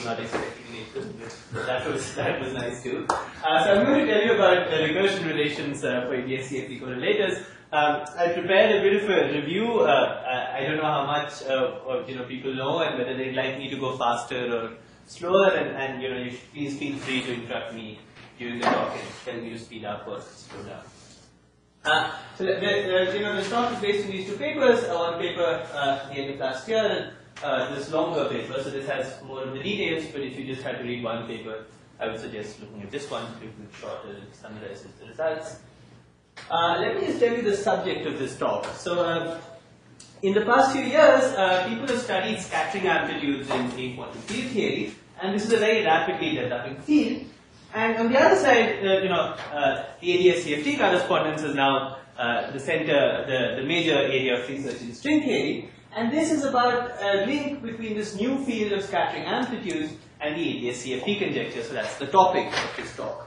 was not expecting it to, but that was nice too. So I'm going to tell you about the recursion relations for ADS-CFT correlators. I prepared a bit of a review. I don't know how much people know and whether they'd like me to go faster or slower. And you please feel free to interrupt me during the talk and tell me to speed up or slow down. So the talk is based on these two papers. One paper at the end of last year, and this longer paper. So this has more of the details. But if you just had to read one paper, I would suggest looking at this one. It's shorter and summarizes the results. Let me just tell you the subject of this talk. So, in the past few years, people have studied scattering amplitudes in quantum field theory, and this is a very rapidly developing field. And on the other side, the ADS-CFT correspondence is now the center, the major area of research in string theory, and this is about a link between this new field of scattering amplitudes and the ADS-CFT conjecture. So that's the topic of this talk.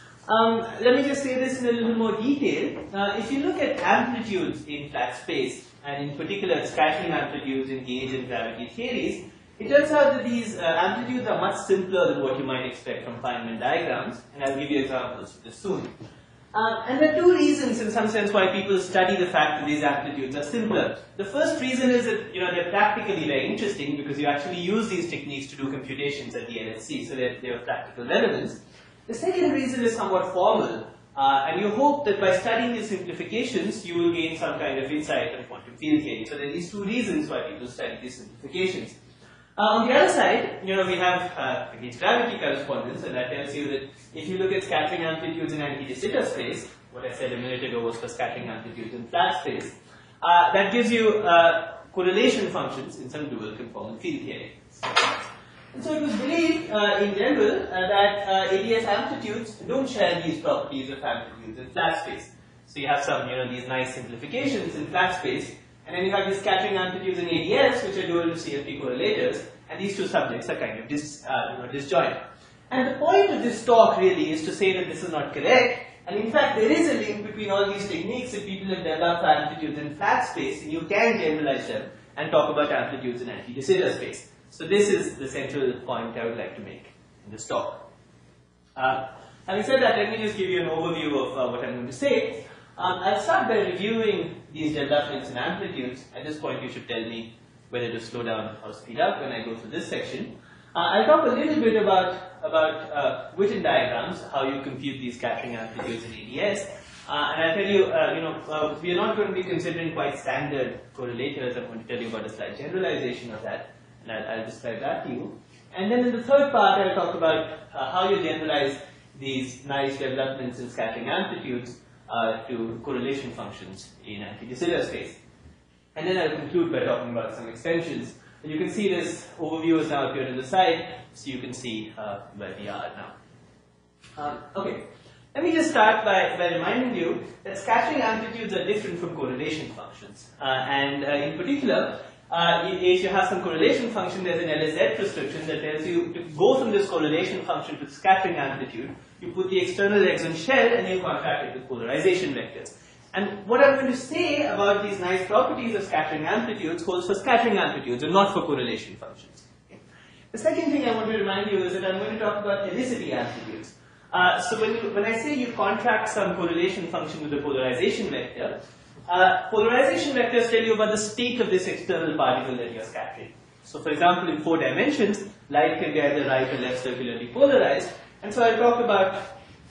Let me just say this in a little more detail. If you look at amplitudes in flat space, and in particular scattering amplitudes in gauge and gravity theories, it turns out that these amplitudes are much simpler than what you might expect from Feynman diagrams, and I'll give you examples of this soon. And there are two reasons, in some sense, why people study the fact that these amplitudes are simpler. The first reason is that they're practically very interesting because you actually use these techniques to do computations at the LHC, so they have practical relevance. The second reason is somewhat formal, and you hope that by studying these simplifications, you will gain some kind of insight on quantum field theory. So there are these two reasons why people study these simplifications. On the other side, we have gauge gravity correspondence, and that tells you that if you look at scattering amplitudes in anti-de Sitter space, what I said a minute ago was for scattering amplitudes in flat space, that gives you correlation functions in some dual conformal field theory. And so it was believed in general that ADS amplitudes don't share these properties of amplitudes in flat space. So you have some, these nice simplifications in flat space, and then you have these scattering amplitudes in ADS, which are dual to CFT correlators, and these two subjects are kind of disjoint. And the point of this talk really is to say that this is not correct, and in fact there is a link between all these techniques that people have developed for amplitudes in flat space, and you can generalize them and talk about amplitudes in anti-de Sitter space. So this is the central point I would like to make in this talk. Having said that, let me just give you an overview of what I'm going to say. I'll start by reviewing these developments in amplitudes. At this point, you should tell me whether to slow down or speed up when I go through this section. I'll talk a little bit about Witten diagrams, how you compute these scattering amplitudes in ADS. And I'll tell you, we are not going to be considering quite standard correlators. I'm going to tell you about a slight generalization of that, and I'll describe that to you. And then in the third part, I'll talk about how you generalize these nice developments in scattering amplitudes to correlation functions in anti-de Sitter space. And then I'll conclude by talking about some extensions. And you can see this overview is now appeared on the side, so you can see where we are now. Okay, let me just start by reminding you that scattering amplitudes are different from correlation functions. In particular, if you have some correlation function, there's an LSZ prescription that tells you to go from this correlation function to the scattering amplitude. You put the external legs on shell and you contract it with polarization vectors. And what I'm going to say about these nice properties of scattering amplitudes holds for scattering amplitudes and not for correlation functions. Okay. The second thing I want to remind you is that I'm going to talk about helicity amplitudes. So when I say you contract some correlation function with a polarization vector, polarization vectors tell you about the state of this external particle that you're scattering. So for example, in 4 dimensions, light can be either right or left circularly polarized. And so I'll talk about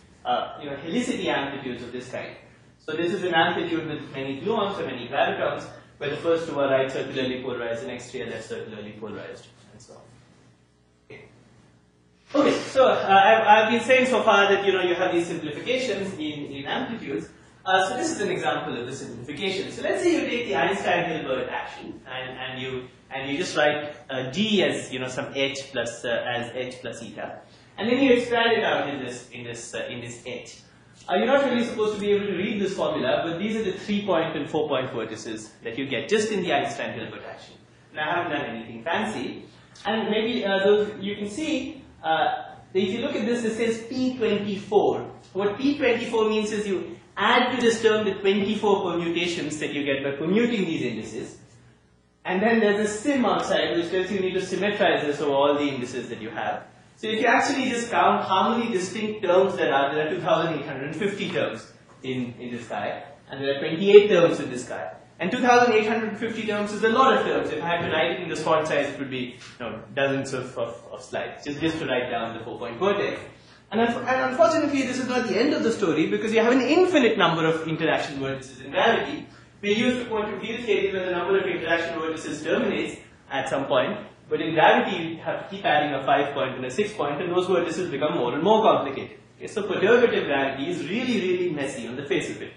helicity amplitudes of this kind. So this is an amplitude with many gluons or many gravitons, where the first two are right circularly polarized, the next three are left circularly polarized, and so on. Okay, so I've been saying so far that you have these simplifications in amplitudes. So this is an example of the simplification. So let's say you take the Einstein-Hilbert action and you just write d as some h plus as h plus eta, and then you expand it out in this h. You're not really supposed to be able to read this formula, but these are the 3-point and 4-point vertices that you get just in the Einstein-Hilbert action. Now I haven't done anything fancy, and maybe you can see if you look at this, it says P24. What P24 means is you add to this term the 24 permutations that you get by permuting these indices. And then there's a sim outside which tells you need to symmetrize this over all the indices that you have. So if you actually just count how many distinct terms there are 2,850 terms in this guy, and there are 28 terms in this guy. And 2,850 terms is a lot of terms. If I had to write it in this font size, it would be dozens of slides, just to write down the 4-point vertex. And unfortunately, this is not the end of the story, because you have an infinite number of interaction vertices in gravity. We use the quantum field theory where the number of interaction vertices terminates at some point, but in gravity you have to keep adding a 5-point and a 6-point, and those vertices become more and more complicated. Okay, so perturbative gravity is really, really messy on the face of it.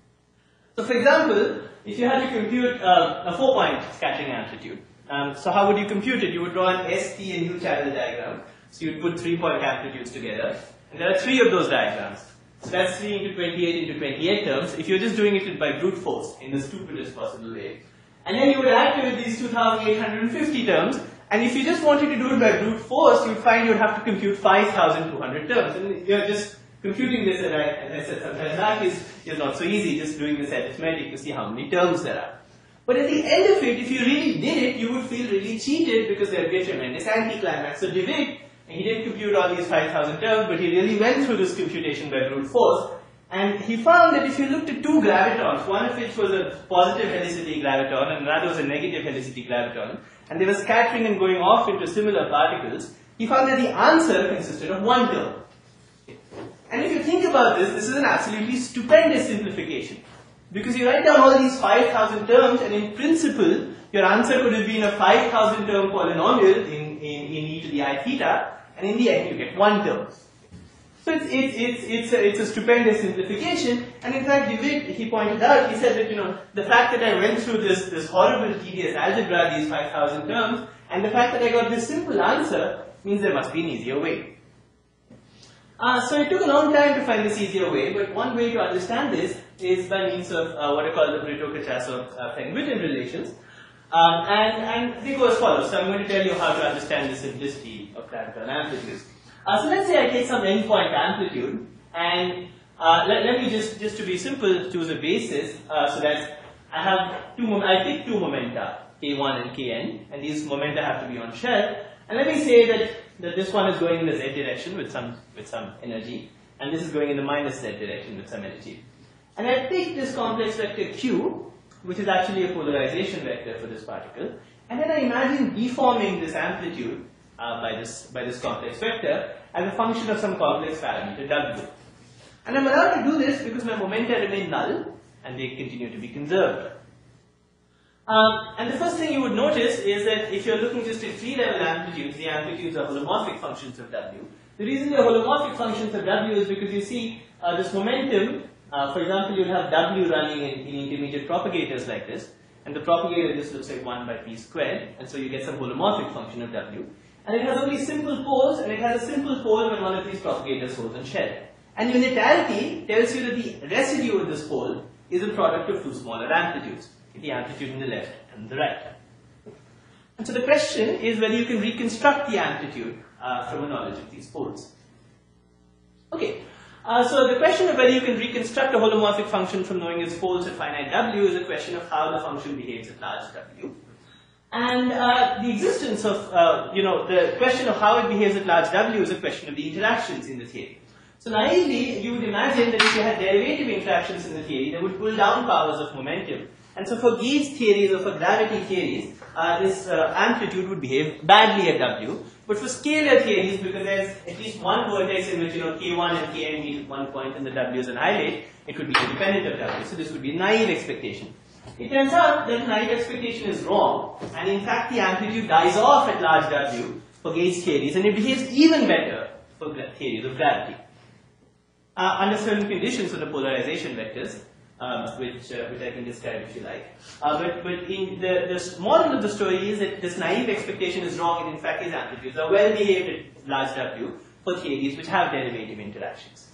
So for example, if you had to compute a 4-point scattering amplitude, so how would you compute it? You would draw an S, T, and U channel diagram. So you'd put 3-point amplitudes together, and there are 3 of those diagrams. So that's 3 into 28 into 28 terms, if you're just doing it by brute force, in the stupidest possible way. And then you would add to it these 2,850 terms, and if you just wanted to do it by brute force, you'd find you'd have to compute 5,200 terms. And you're just computing this, as I said sometime back, is not so easy, just doing this arithmetic to see how many terms there are. But at the end of it, if you really did it, you would feel really cheated because there would be a tremendous anticlimax. So de Wit, he didn't compute all these 5,000 terms, but he really went through this computation by brute force. And he found that if you looked at 2 gravitons, one of which was a positive helicity graviton and another was a negative helicity graviton, and they were scattering and going off into similar particles, he found that the answer consisted of 1 term. And if you think about this, this is an absolutely stupendous simplification. Because you write down all these 5,000 terms, and in principle, your answer could have been a 5,000 term polynomial in e to the I theta, and in the end you get 1 term. So it's a stupendous simplification, and in fact, de Wit, he pointed out, he said that, the fact that I went through this horrible tedious algebra, these 5,000 terms, and the fact that I got this simple answer means there must be an easier way. So it took a long time to find this easier way, but one way to understand this is by means of what I call the Brito-Kachasov-Feng-Witten relations. And they go as follows. So I'm going to tell you how to understand the simplicity of graviton amplitudes. So let's say I take some endpoint amplitude, and let me just to be simple, choose a basis, so that I pick 2 momenta, K1 and Kn, and these momenta have to be on shell. And let me say that this one is going in the z direction with some energy, and this is going in the minus z direction with some energy. And I pick this complex vector Q, which is actually a polarization vector for this particle, and then I imagine deforming this amplitude by this complex vector as a function of some complex parameter W. And I'm allowed to do this because my momenta remain null and they continue to be conserved. And the first thing you would notice is that if you're looking just at 3-level amplitudes, the amplitudes are holomorphic functions of W. The reason they're holomorphic functions of W is because you see this momentum, for example, you'll have W running in intermediate propagators like this, and the propagator just looks like 1 by p squared, and so you get some holomorphic function of W. And it has only simple poles, and it has a simple pole when one of these propagators holds on shell. And unitarity tells you that the residue of this pole is a product of 2 smaller amplitudes, the amplitude in the left and the right. And so the question is whether you can reconstruct the amplitude from a knowledge of these poles. Okay, so the question of whether you can reconstruct a holomorphic function from knowing its poles at finite W is a question of how the function behaves at large W. And the existence of, the question of how it behaves at large W is a question of the interactions in the theory. So naively, you would imagine that if you had derivative interactions in the theory, they would pull down powers of momentum. And so for gauge theories or for gravity theories, this amplitude would behave badly at W. But for scalar theories, because there's at least one vertex in which K1 and Kn meet at one point and the W is annihilate, it would be independent of W. So this would be a naive expectation. It turns out that the naive expectation is wrong, and in fact the amplitude dies off at large W for gauge theories, and it behaves even better for theories of gravity. Under certain conditions for the polarization vectors, which I can describe if you like. But in the model of the story is that this naive expectation is wrong, and in fact these amplitudes are well behaved at large W for theories which have derivative interactions.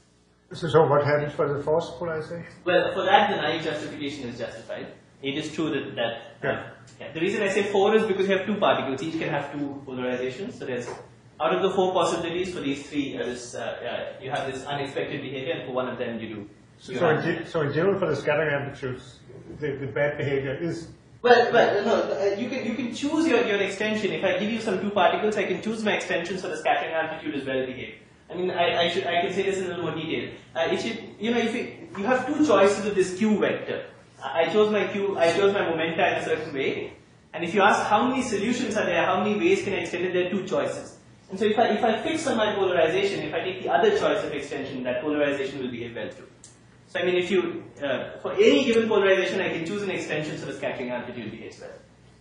So what happens for the force polarization? Well, for that the naive justification is justified. It is true that the reason I say 4 is because you have 2 particles, each can have 2 polarizations. So there's, out of the 4 possibilities for these 3, you have this unexpected behavior, and for one of them you do. So in general for the scattering amplitudes, the bad behavior is... you can choose your extension. If I give you some two particles, I can choose my extension so the scattering amplitude is well behaved. I mean, I can say this in a little more detail. If you have two choices of this Q vector, I chose my momenta in a certain way, and if you ask how many solutions are there, how many ways can I extend it, there are two choices. And so if I fix on my polarization, if I take the other choice of extension, that polarization will behave well too. So I mean, if you, for any given polarization, I can choose an extension so the scattering amplitude behaves well.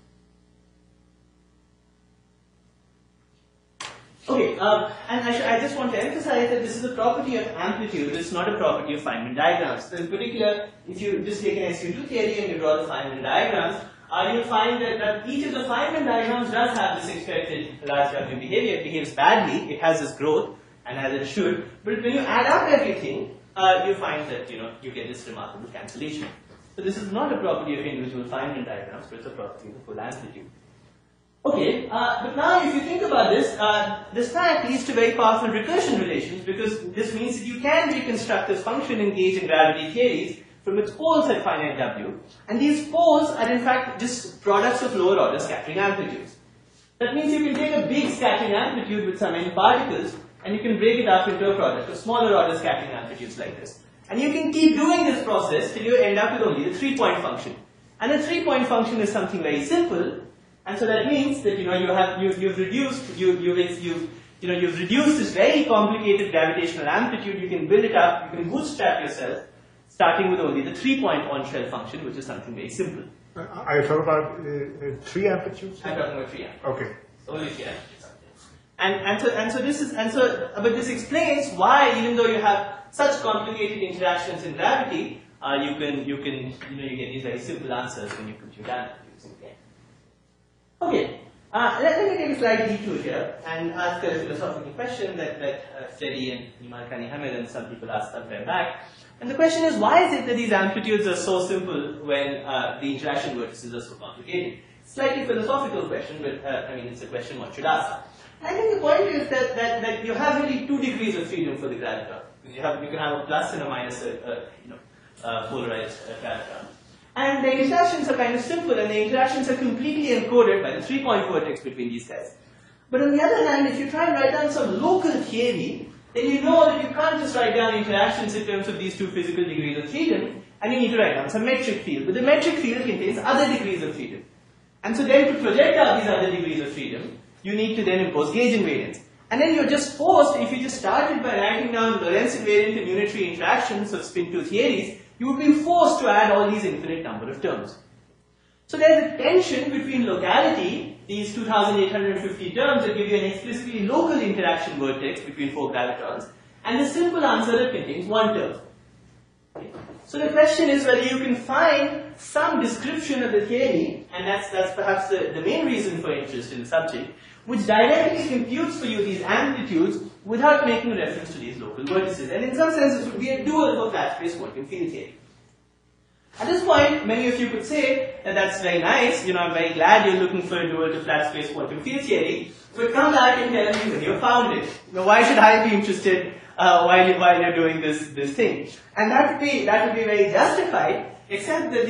Okay, and I just want to emphasize that this is a property of amplitude, it's not a property of Feynman diagrams. So in particular, if you just take an SU2 theory and you draw the Feynman diagrams, you'll find that each of the Feynman diagrams does have this expected large W behavior. It behaves badly, it has this growth, and as it should, but when you add up everything, you find that you get this remarkable cancellation. So this is not a property of individual Feynman diagrams, but it's a property of the full amplitude. Okay, but now if you think about this fact leads to very powerful recursion relations, because this means that you can reconstruct this function engaged in gravity theories from its poles at finite W, and these poles are in fact just products of lower order scattering amplitudes. That means you can take a big scattering amplitude with some n particles, and you can break it up into a product of smaller order scattering amplitudes like this. And you can keep doing this process till you end up with only the 3-point function. And the 3-point function is something very simple, and so that means that you've reduced this very complicated gravitational amplitude. You can build it up, you can bootstrap yourself, starting with only the 3-point on-shell function, which is something very simple. Are you talking about 3 amplitudes? I'm talking about 3 amplitudes. Okay. Only 3 amplitudes. But this explains why, even though you have such complicated interactions in gravity, you get these very simple answers when you compute amplitudes. Okay, let me take a slight detour here and ask a philosophical question that Freddy and Iman Kani Hamed and some people asked some time back. And the question is, why is it that these amplitudes are so simple when the interaction vertices are so complicated? Slightly philosophical question, but I mean, it's a question one should ask. I think the point is that you have really 2 degrees of freedom for the graviton. You can have a plus and a minus, polarized graviton. And the interactions are kind of simple, and the interactions are completely encoded by the 3-point vertex between these guys. But on the other hand, if you try and write down some local theory, then you know that you can't just write down interactions in terms of these 2 physical degrees of freedom, and you need to write down some metric field. But the metric field contains other degrees of freedom. And so then to project out these other degrees of freedom, you need to then impose gauge invariance. And then you're just forced, if you just started by writing down Lorentz invariant and unitary interactions of spin 2 theories, you would be forced to add all these infinite number of terms. So there's a tension between locality, these 2850 terms that give you an explicitly local interaction vertex between 4 gravitons, and the simple answer that contains 1 term. Okay. So the question is whether you can find some description of the theory, and that's perhaps the main reason for interest in the subject, which directly computes for you these amplitudes without making reference to these local vertices. And in some sense, this would be a dual for flat space quantum field theory. At this point, many of you could say that that's very nice, I'm very glad you're looking for a dual to flat space quantum field theory, but come back and tell me when you found it. Why should I be interested while you're doing this thing? And that would be very justified, except that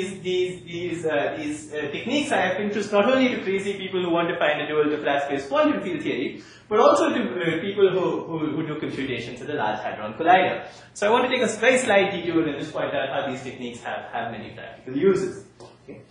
these techniques are of interest not only to crazy people who want to find a dual to flat space quantum field theory, but also to people who do computations at the Large Hadron Collider. So I want to take a very slight detour and just point out how these techniques have many practical uses. Okay.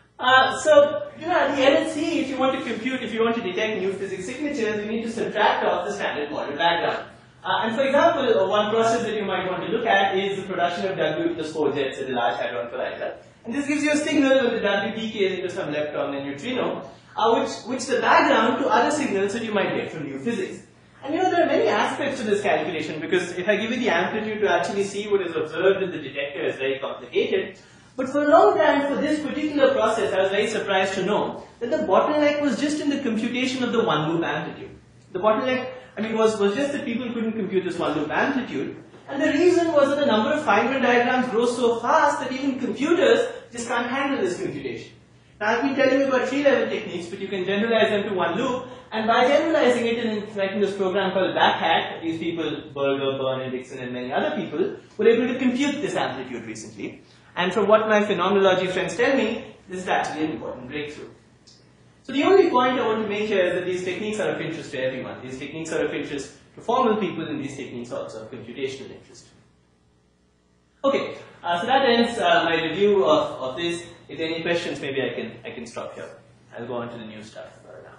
So, the LHC, if you want to detect new physics signatures, you need to subtract off the standard model background. And for example, one process that you might want to look at is the production of W plus 4 jets at the Large Hadron Collider. And this gives you a signal when the W decays into some lepton and neutrino, which the background to other signals that you might get from new physics. And there are many aspects to this calculation, because if I give you the amplitude to actually see what is observed in the detector is very complicated. But for a long time, for this particular process, I was very surprised to know that the bottleneck was just in the computation of the one-loop amplitude. The bottleneck, was just that people couldn't compute this one-loop amplitude. And the reason was that the number of Feynman diagrams grows so fast that even computers just can't handle this computation. Now, I've been telling you about 3-level techniques, but you can generalize them to one loop. And by generalizing it and writing this program called BackHack, these people, Berger, Byrne, Dixon, and many other people, were able to compute this amplitude recently. And from what my phenomenology friends tell me, this is actually an important breakthrough. So the only point I want to make here is that these techniques are of interest to everyone. These techniques are of interest to formal people, and these techniques are also of computational interest. Okay, so that ends my review of this. If there are any questions, maybe I can stop here. I'll go on to the new stuff now.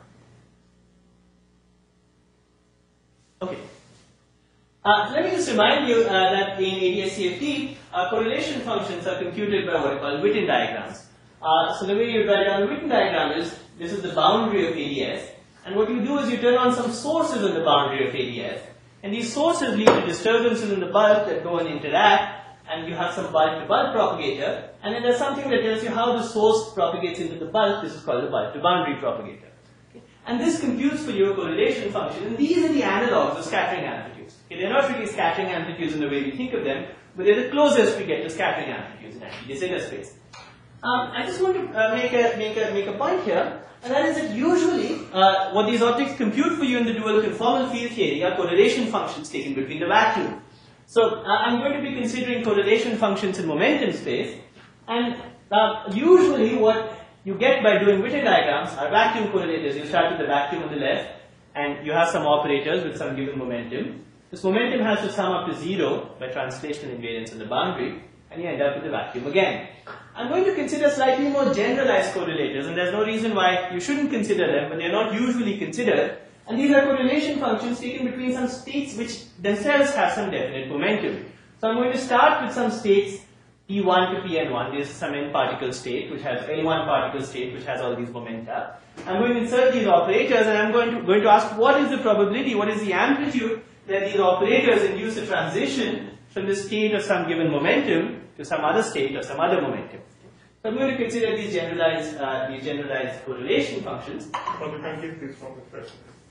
Okay. So let me just remind you that in ADS-CFT, correlation functions are computed by what are called Witten diagrams. So the way you write down the Witten diagram is, this is the boundary of ADS, and what you do is you turn on some sources on the boundary of ADS, and these sources lead to disturbances in the bulk that go and interact, and you have some bulk-to-bulk propagator, and then there's something that tells you how the source propagates into the bulk. This is called the bulk-to-boundary propagator. Okay. And this computes for you a correlation function, and these are the analogs of scattering amplitudes. Okay. They're not really scattering amplitudes in the way we think of them, but they're the closest we get to scattering amplitudes in actually de Sitter space. I just want to make a point here, and that is that usually what these objects compute for you in the dual conformal field theory are correlation functions taken between the vacuum. So I'm going to be considering correlation functions in momentum space, and usually what you get by doing Witten diagrams are vacuum correlators. You start with the vacuum on the left, and you have some operators with some given momentum. This momentum has to sum up to 0 by translational invariance on the boundary, and you end up with the vacuum again. I'm going to consider slightly more generalized correlators, and there's no reason why you shouldn't consider them, but they're not usually considered. And these are correlation functions taken between some states which themselves have some definite momentum. So I'm going to start with some states P1 to Pn1. This is some n particle state which has N1 particle state which has all these momenta. I'm going to insert these operators, and I'm going to ask what is the probability, what is the amplitude that these operators induce a transition from the state of some given momentum to some other state or some other momentum. So I'm going to consider these generalized correlation functions. But you can get this from the first.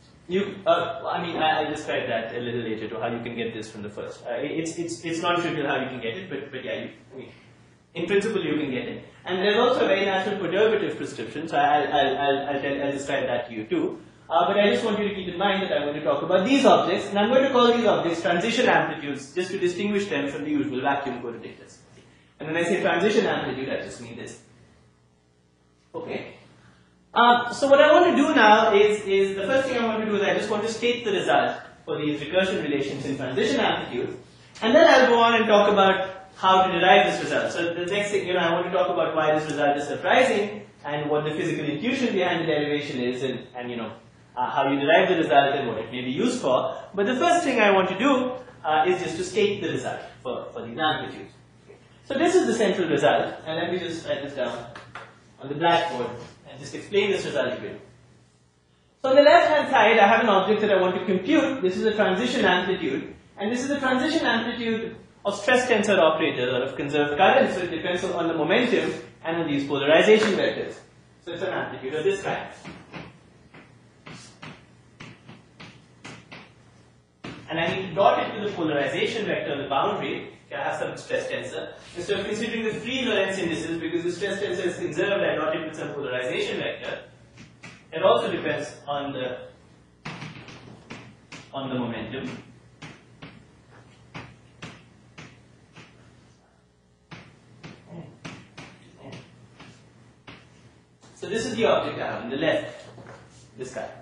I'll describe that a little later to how you can get this from the first. It's non-trivial how you can get it, but yeah, in principle you can get it. And there's also a very natural perturbative prescription, so I'll describe that to you too. But I just want you to keep in mind that I'm going to talk about these objects, and I'm going to call these objects transition amplitudes just to distinguish them from the usual vacuum correlators. And when I say transition amplitude, I just mean this. Okay. So what I want to do now is the first thing I want to do is I just want to state the result for these recursion relations in transition amplitudes, and then I'll go on and talk about how to derive this result. So the next thing, I want to talk about why this result is surprising and what the physical intuition behind the derivation is, and how you derive the result and what it may be used for. But the first thing I want to do is just to state the result for these amplitudes. So this is the central result, and let me just write this down on the blackboard and just explain this result to you. So on the left hand side, I have an object that I want to compute. This is a transition amplitude, and this is the transition amplitude of stress tensor operators or of conserved current, so it depends on the momentum and on these polarization vectors. So it's an amplitude of this kind. And I need to dot it to the polarization vector on the boundary. I have some stress tensor. Instead of considering the free Lorentz indices, because the stress tensor is conserved, I dot it with some polarization vector. It also depends on the momentum. So this is the object I have on the left, this guy.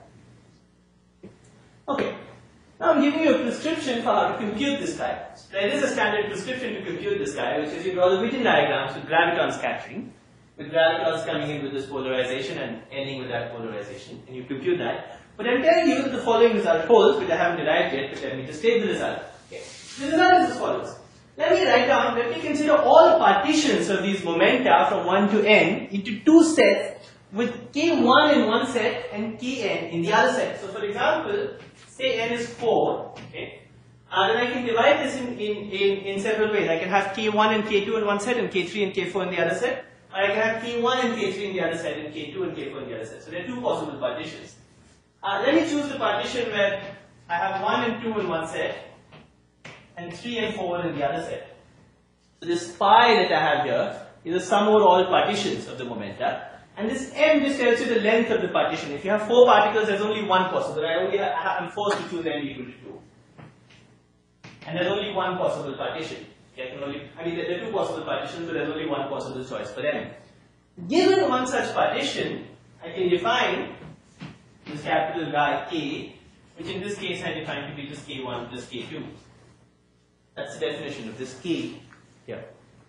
Okay. Now I'm giving you a prescription for how to compute this guy. There is a standard prescription to compute this guy, which is you draw the Witten diagrams with graviton scattering, with gravitons coming in with this polarization and ending with that polarization, and you compute that. But I'm telling you that the following result holds, which I haven't derived yet, but let me just state the result. Okay. The result is as follows. Let me consider all partitions of these momenta from 1 to n into two sets with k1 in one set and kn in the other set. So for example, say n is 4, okay? Then I can divide this in several ways. I can have k1 and k2 in one set and k3 and k4 in the other set. Or I can have k1 and k3 in the other set and k2 and k4 in the other set. So there are two possible partitions. Let me choose the partition where I have 1 and 2 in one set and 3 and 4 in the other set. So this phi that I have here is the sum over all partitions of the momenta. And this m just tells you the length of the partition. If you have 4 particles, there's only one possible. I'm forced to choose n equal to 2. And there's only one possible partition. There are 2 possible partitions, but there's only one possible choice for m. Given one such partition, I can define this capital guy K, which in this case I define to be just K1 plus K2. That's the definition of this K here.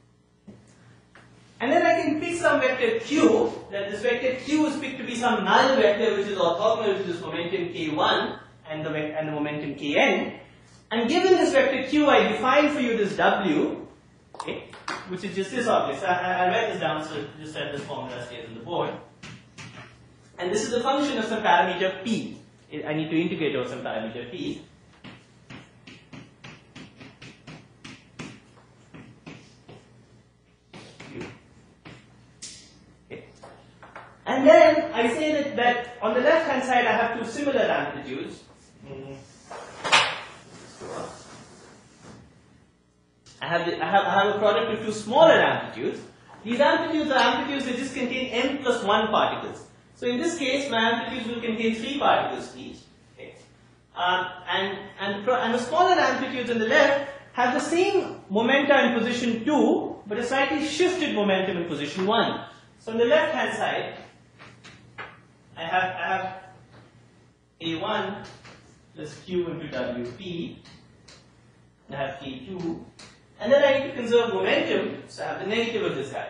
And then I can pick some vector Q, that this vector Q is picked to be some null vector which is orthogonal to this momentum K1 and the momentum Kn. And given this vector Q, I define for you this W, okay, which is just this object. So I'll write this down so just that this formula stays on the board. And this is a function of some parameter P. I need to integrate over some parameter P. Okay. And then I say that on the left hand side I have two similar amplitudes. I have a product of two smaller amplitudes. These amplitudes are amplitudes that just contain m plus 1 particles. So in this case, my amplitudes will contain 3 particles each. Okay. And the smaller amplitudes on the left have the same momenta in position 2, but a slightly shifted momentum in position 1. So on the left hand side, I have A1 plus Q into WP. I have K2. And then I need to conserve momentum, so I have the negative of this guy.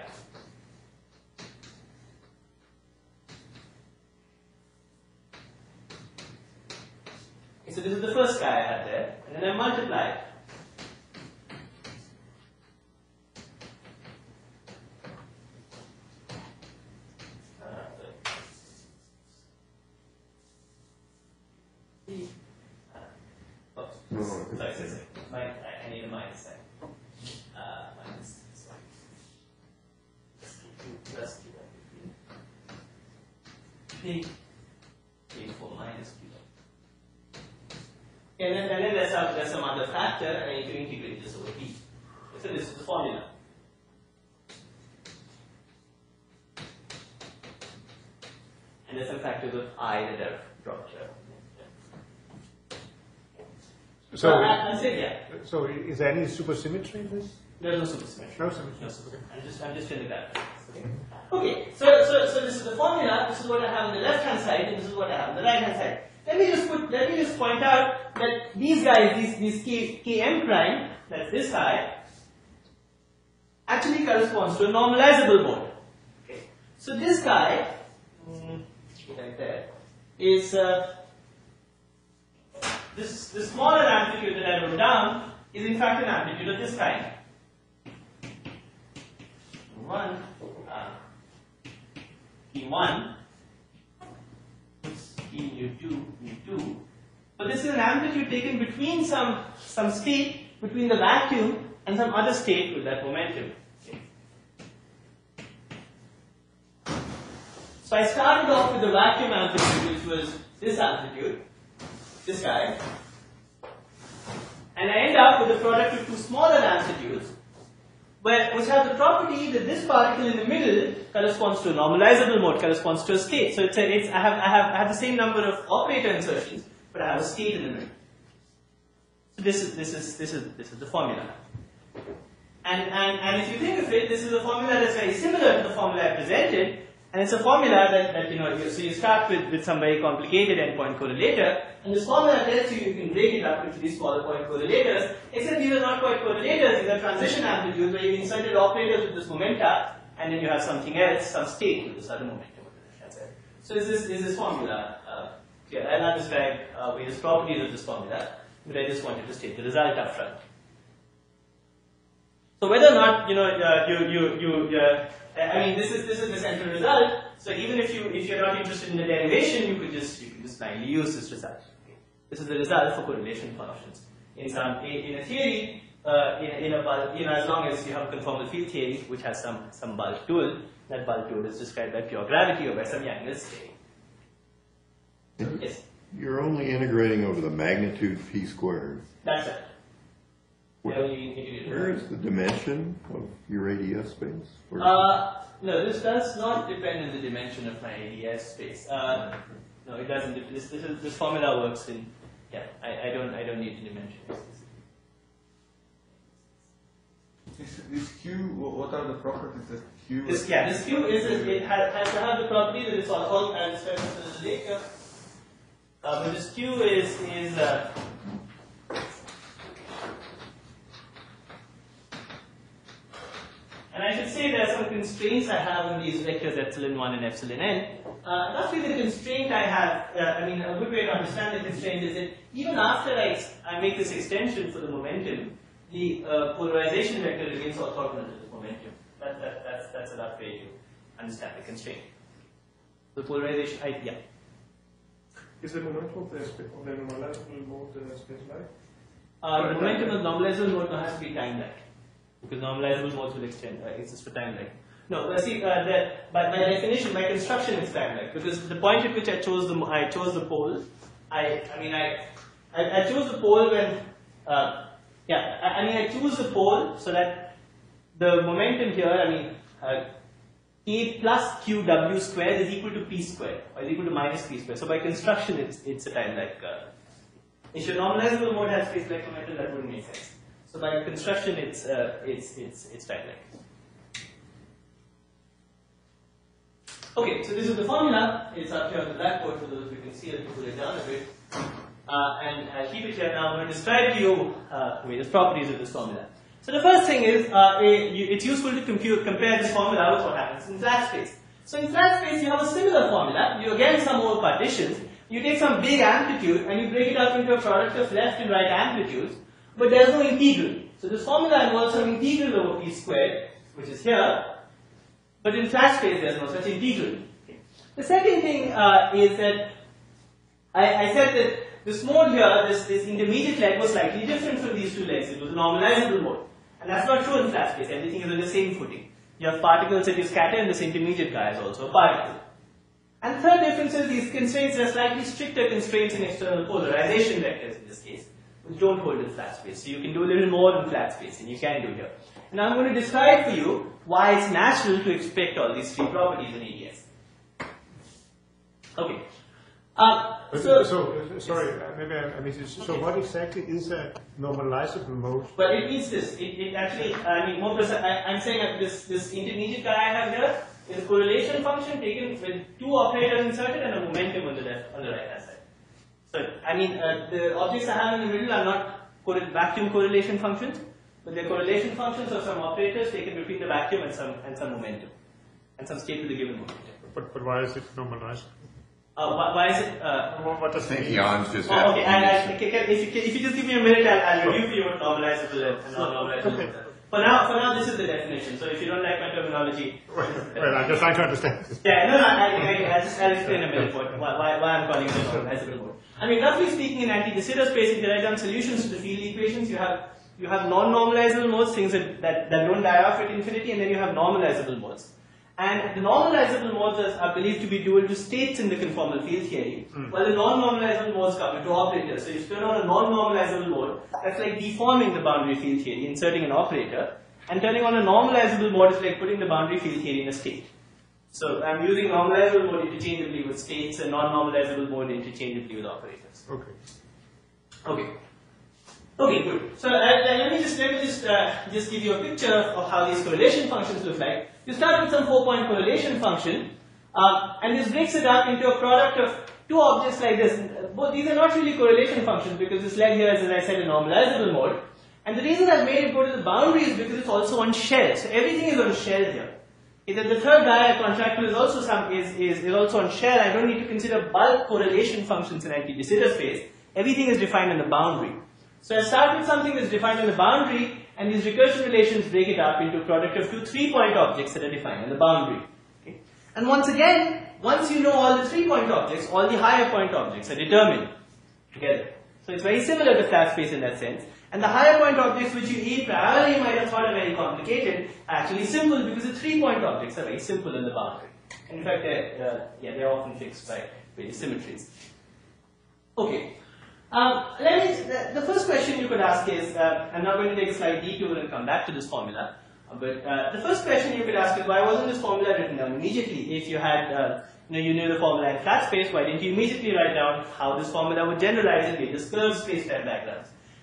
Okay, so this is the first guy I had there, and then I multiply it. Sorry. I need a minus sign. Plus P for minus Q. And then there's some other factor, and I need to integrate this over P. So this is the formula. And there's some factors of I that are dropped here. So, I'm saying, yeah. So is there any supersymmetry in this? There's no supersymmetry. No symmetry. No supersymmetry. I'm just filling that. Okay. So this is the formula. This is what I have on the left hand side, and this is what I have on the right hand side. Let me just point out that these guys, these Km prime, that's this guy, actually corresponds to a normalizable mode. Okay. So this guy, right there, is this smaller amplitude that I wrote down is in fact an amplitude of this kind. P1, P mu2, mu2. So this is an amplitude taken between some state, between the vacuum and some other state with that momentum. Okay. So I started off with the vacuum amplitude, which was this amplitude, this guy, and I end up with the product of two smaller amplitudes, which have the property that this particle in the middle corresponds to a normalizable mode, corresponds to a state. So I have the same number of operator insertions, but I have a state in the middle. So this is the formula. And if you think of it, this is a formula that's very similar to the formula I presented, and it's a formula that so you start with some very complicated endpoint correlator, and this formula tells you can break it up into these smaller point correlators, except these are not quite correlators, these are transition amplitudes where you inserted operators with this momenta, and then you have something else, some state with this other momentum. So is this formula clear? I'll not describe various properties of this formula, but I just wanted to state the result up front. So whether or not I mean, this is the central result. So even if you're not interested in the derivation, you could just blindly use this result. Okay. This is the result for correlation functions. In a theory, in a bulk, as long as you have conformal field theory, which has some bulk dual, that bulk dual is described by pure gravity or by some Yang-Mills theory. Yes. You're only integrating over the magnitude p squared. That's it. Where is the dimension of your ADS space? No, this does not depend on the dimension of my ADS space. No, it doesn't. This formula works in. Yeah, I don't need the dimension. This Q, what are the properties that Q? This Q it has to have the property that it's all I'll discuss this later. But this Q is and I should say there are some constraints I have on these vectors epsilon 1 and epsilon n. Roughly the constraint I have, a good way to understand the constraint is that even after I make this extension for the momentum, the polarization vector remains orthogonal to the momentum. That's a rough way to understand the constraint. The polarization, yeah. Is the momentum of the normalizable mode specified? The momentum of normalizable mode has to be time-like, because normalizable modes will exist for time-like. No, see, by definition, my construction is time-like, because the point at which I chose the pole, I chose the pole when, I choose the pole so that the momentum here, K plus QW squared is equal to P squared, or is equal to minus P squared. So by construction, it's a time-like. If your normalizable mode has space-like momentum, that wouldn't make sense. So by construction, it's time-like. Okay, so this is the formula. It's up here on the blackboard for those who can see it. I'll pull it down a bit. And I'll keep it here now. I'm going to describe to you various properties of this formula. So the first thing is, it's useful to compare this formula with what happens in flat space. So in flat space, you have a similar formula. You again some more partitions. You take some big amplitude and you break it up into a product of left and right amplitudes, but there's no integral. So this formula involves some integral over P squared, which is here, but in flat space there's no such integral. Okay. The second thing is that I said that this mode here, this intermediate leg was slightly different from these two legs. It was a normalizable mode. And that's not true in flat space. Everything is on the same footing. You have particles that you scatter, and this intermediate guy is also a particle. And third difference is these constraints are slightly stricter constraints in external polarization vectors in this case, which don't hold in flat space. So you can do a little more in flat space than you can do here. And I'm going to describe for you why it's natural to expect all these three properties in ADS. Okay. Sorry, maybe I missed it. So what exactly is a normalizable mode? Well, it means this. It actually, more precise, I'm saying that this intermediate guy I have here is a correlation function taken with two operators inserted and a momentum on the right hand side. So, the objects I have in the middle are not vacuum correlation functions, but they're correlation functions of some operators taken between the vacuum and some momentum, and some state with a given momentum. But why is it normalized? Why is it? What does it mean? Jan's just if you just give me a minute, I'll review for you what normalizable and non-normalizable is. For now, this is the definition. So if you don't like my terminology, well, I'm just trying to understand. Yeah, I'll explain a minute why I'm calling it a normalizable mode. Roughly speaking, in anti-de Sitter space, if you write down solutions to the field equations, you have non-normalizable modes, things that don't die off at infinity, and then you have normalizable modes. And the normalizable modes are believed to be dual to states in the conformal field theory, while the non-normalizable modes come into operators. So if you turn on a non-normalizable mode, that's like deforming the boundary field theory, inserting an operator, and turning on a normalizable mode is like putting the boundary field theory in a state. So I'm using normalizable mode interchangeably with states and non-normalizable mode interchangeably with operators. Okay, good. So let me just give you a picture of how these correlation functions look like. You start with some 4-point correlation function, and this breaks it up into a product of two objects like this. Both these are not really correlation functions because this leg here is, as I said, a normalizable mode. And the reason I've made it go to the boundary is because it's also on shell. So everything is on shell here. The third guy, contractile, is also on shell. I don't need to consider bulk correlation functions in anti-de Sitter space. Everything is defined in the boundary. So I start with something that's defined in the boundary, and these recursion relations break it up into a product of two 3-point objects that are defined in the boundary. Okay? And once again, once you know all the 3-point objects, all the higher point objects are determined together. So it's very similar to flat space in that sense. And the higher point objects which you primarily might have thought are very complicated are actually simple because the 3-point objects are very simple in the boundary. And in fact, they're often fixed by various symmetries. Okay. The first question you could ask is, I'm not going to take a slight detour and come back to this formula, but the first question you could ask is, why wasn't this formula written down immediately? If you had, you knew the formula in flat space, why didn't you immediately write down how this formula would generalize in various curved space-time diagrams?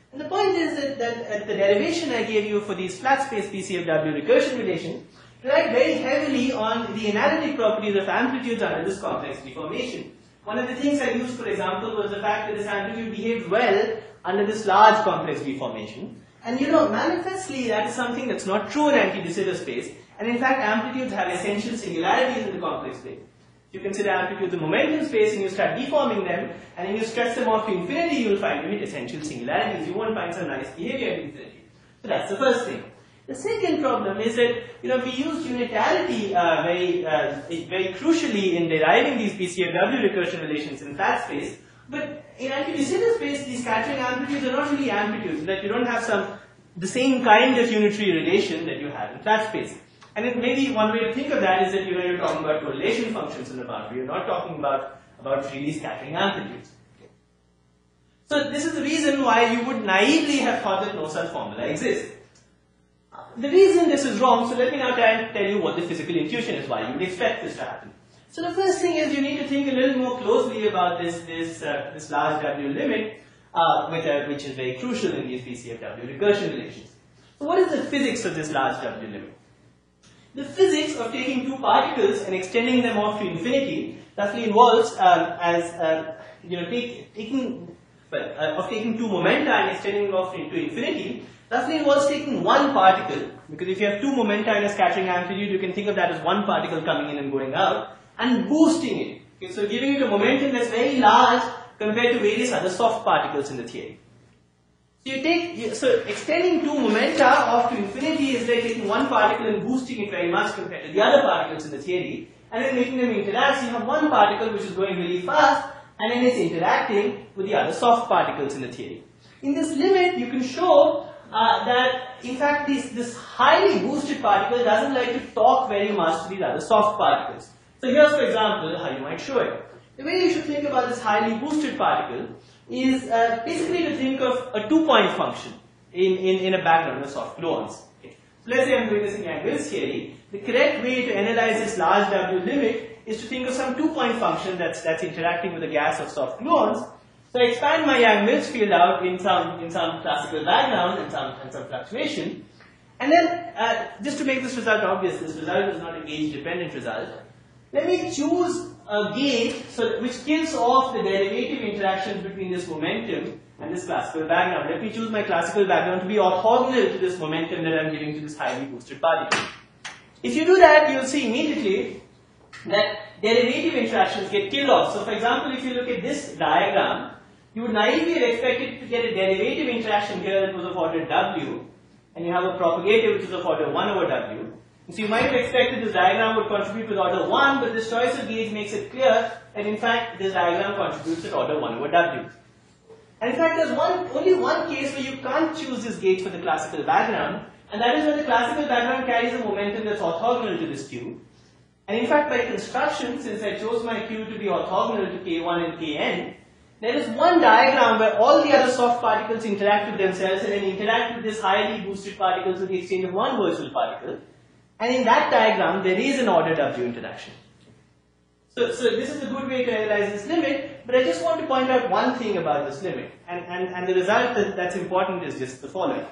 And the point is that at the derivation I gave you for these flat space PCFW recursion relation relied very heavily on the analytic properties of amplitudes under this complex deformation. One of the things I used, for example, was the fact that this amplitude behaved well under this large complex deformation. And manifestly that is something that's not true in anti-de Sitter space. And in fact, amplitudes have essential singularities in the complex plane. You consider amplitudes a momentum space and you start deforming them, and then you stretch them off to infinity, you will find you hit essential singularities. You won't find some nice behavior at infinity. So that's the first thing. The second problem is that we used unitarity very crucially in deriving these PCFW recursion relations in flat space. But in anti-de Sitter space, these scattering amplitudes are not really amplitudes, that you don't have the same kind of unitary relation that you have in flat space. And then maybe one way to think of that is that you're talking about correlation functions in the boundary. You're not talking about really scattering amplitudes. So this is the reason why you would naively have thought that no such formula exists. The reason this is wrong, so let me now try and tell you what the physical intuition is, why you would expect this to happen. So the first thing is you need to think a little more closely about this large W limit, which is very crucial in these PCFW recursion relations. So what is the physics of this large W limit? The physics of taking two particles and extending them off to infinity roughly involves taking two momenta and extending them off into infinity roughly involves taking one particle, because if you have two momenta in a scattering amplitude, you can think of that as one particle coming in and going out, and boosting it. Okay, so giving it a momentum that's very large compared to various other soft particles in the theory. So extending two momenta off to infinity is like taking one particle and boosting it very much compared to the other particles in the theory, and then making them interact. So you have one particle which is going really fast, and then it's interacting with the other soft particles in the theory. In this limit, you can show that in fact this highly boosted particle doesn't like to talk very much to these other soft particles. So here's, for example, how you might show it. The way you should think about this highly boosted particle is basically to think of a two-point function in a background of soft gluons. Okay. So let's say I'm doing this in Yang-Mills theory. The correct way to analyze this large W limit is to think of some two-point function that's interacting with a gas of soft gluons. So I expand my Yang-Mills field out in some classical background and some fluctuation. And then, just to make this result obvious, this result is not a gauge-dependent result. Let me choose a gauge which kills off the derivative interactions between this momentum and this classical background. Let me choose my classical background to be orthogonal to this momentum that I'm giving to this highly boosted particle. If you do that, you'll see immediately that derivative interactions get killed off. So for example, if you look at this diagram, you would naively have expected to get a derivative interaction here that was of order W, and you have a propagator which is of order 1 over W. So you might have expected this diagram would contribute with order 1, but this choice of gauge makes it clear that in fact this diagram contributes at order 1 over W. And in fact there's only one case where you can't choose this gauge for the classical background, and that is when the classical background carries a momentum that's orthogonal to this Q. And in fact by construction, since I chose my Q to be orthogonal to K1 and Kn, there is one diagram where all the other soft particles interact with themselves and then interact with this highly boosted particles with the exchange of one virtual particle. And in that diagram, there is an order W interaction. So this is a good way to analyze this limit, but I just want to point out one thing about this limit. And the result that's important is just the following.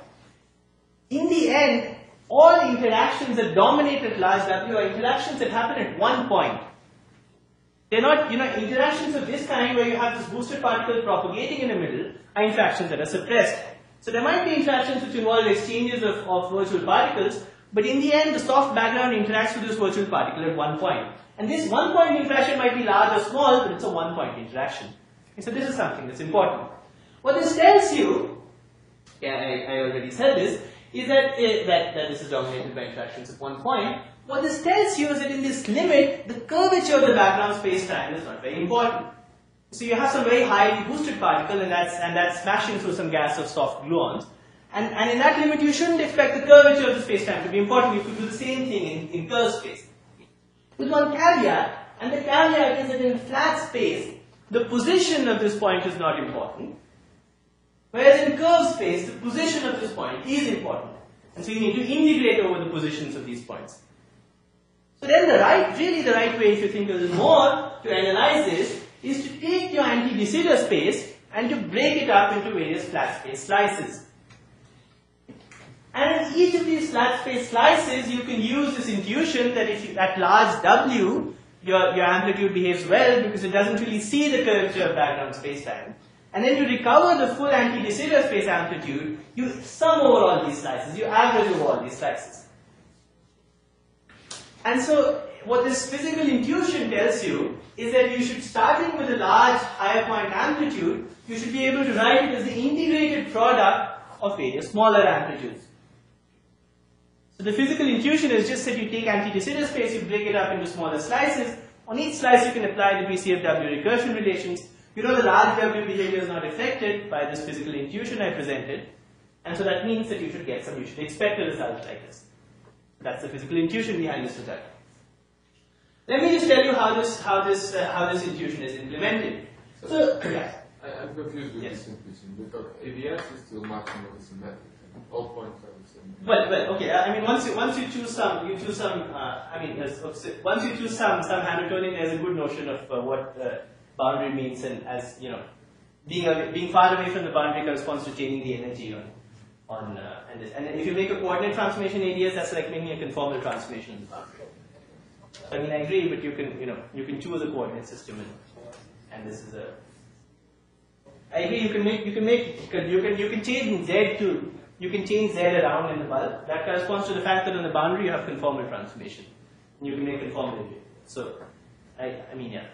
In the end, all interactions that dominate at large W are interactions that happen at one point. They're not, interactions of this kind where you have this boosted particle propagating in the middle are interactions that are suppressed. So there might be interactions which involve exchanges of virtual particles, but in the end, the soft background interacts with this virtual particle at one point. And this one-point interaction might be large or small, but it's a one-point interaction. And so this is something that's important. What this tells you, I already said this, is that this is dominated by interactions at one point. What this tells you is that in this limit, the curvature of the background space-time is not very important. So you have some very highly boosted particle, and that's smashing through some gas of soft gluons. And in that limit, you shouldn't expect the curvature of the space-time to be important. You could do the same thing in curved space. With one caveat, and the caveat is that in flat space, the position of this point is not important. Whereas in curved space, the position of this point is important. And so you need to integrate over the positions of these points. So then the right way, if you think a little more, to analyze this, is to take your anti-de Sitter space and to break it up into various flat space slices. And in each of these flat space slices, you can use this intuition that if you, at large W, your amplitude behaves well because it doesn't really see the curvature of background spacetime. And then to recover the full anti-de Sitter space amplitude, you sum over all these slices, you average over all these slices. And so, what this physical intuition tells you is that you should, starting with a large higher point amplitude, you should be able to write it as the integrated product of various smaller amplitudes. So the physical intuition is just that you take anti-de Sitter space, you break it up into smaller slices. On each slice you can apply the BCFW recursion relations. You know the large W behavior is not affected by this physical intuition I presented. And so that means that you should expect a result like this. That's the physical intuition behind this result. Let me just tell you how this intuition is implemented. So yeah. I'm confused with Yes. this intuition because ABS is still maximally symmetric. All points are the same. Well, okay. I mean, once you choose some, once you choose some Hamiltonian, there's a good notion of what boundary means, and as you know, being far away from the boundary corresponds to changing the energy on and this. And if you make a coordinate transformation ADS, that's like making a conformal transformation in the boundary. I mean, I agree, but you can choose a coordinate system, and this is a. I agree. You can change Z to. You can change Z around in the bulk. That corresponds to the fact that on the boundary you have conformal transformation. You can make conformal. So, I mean, yeah.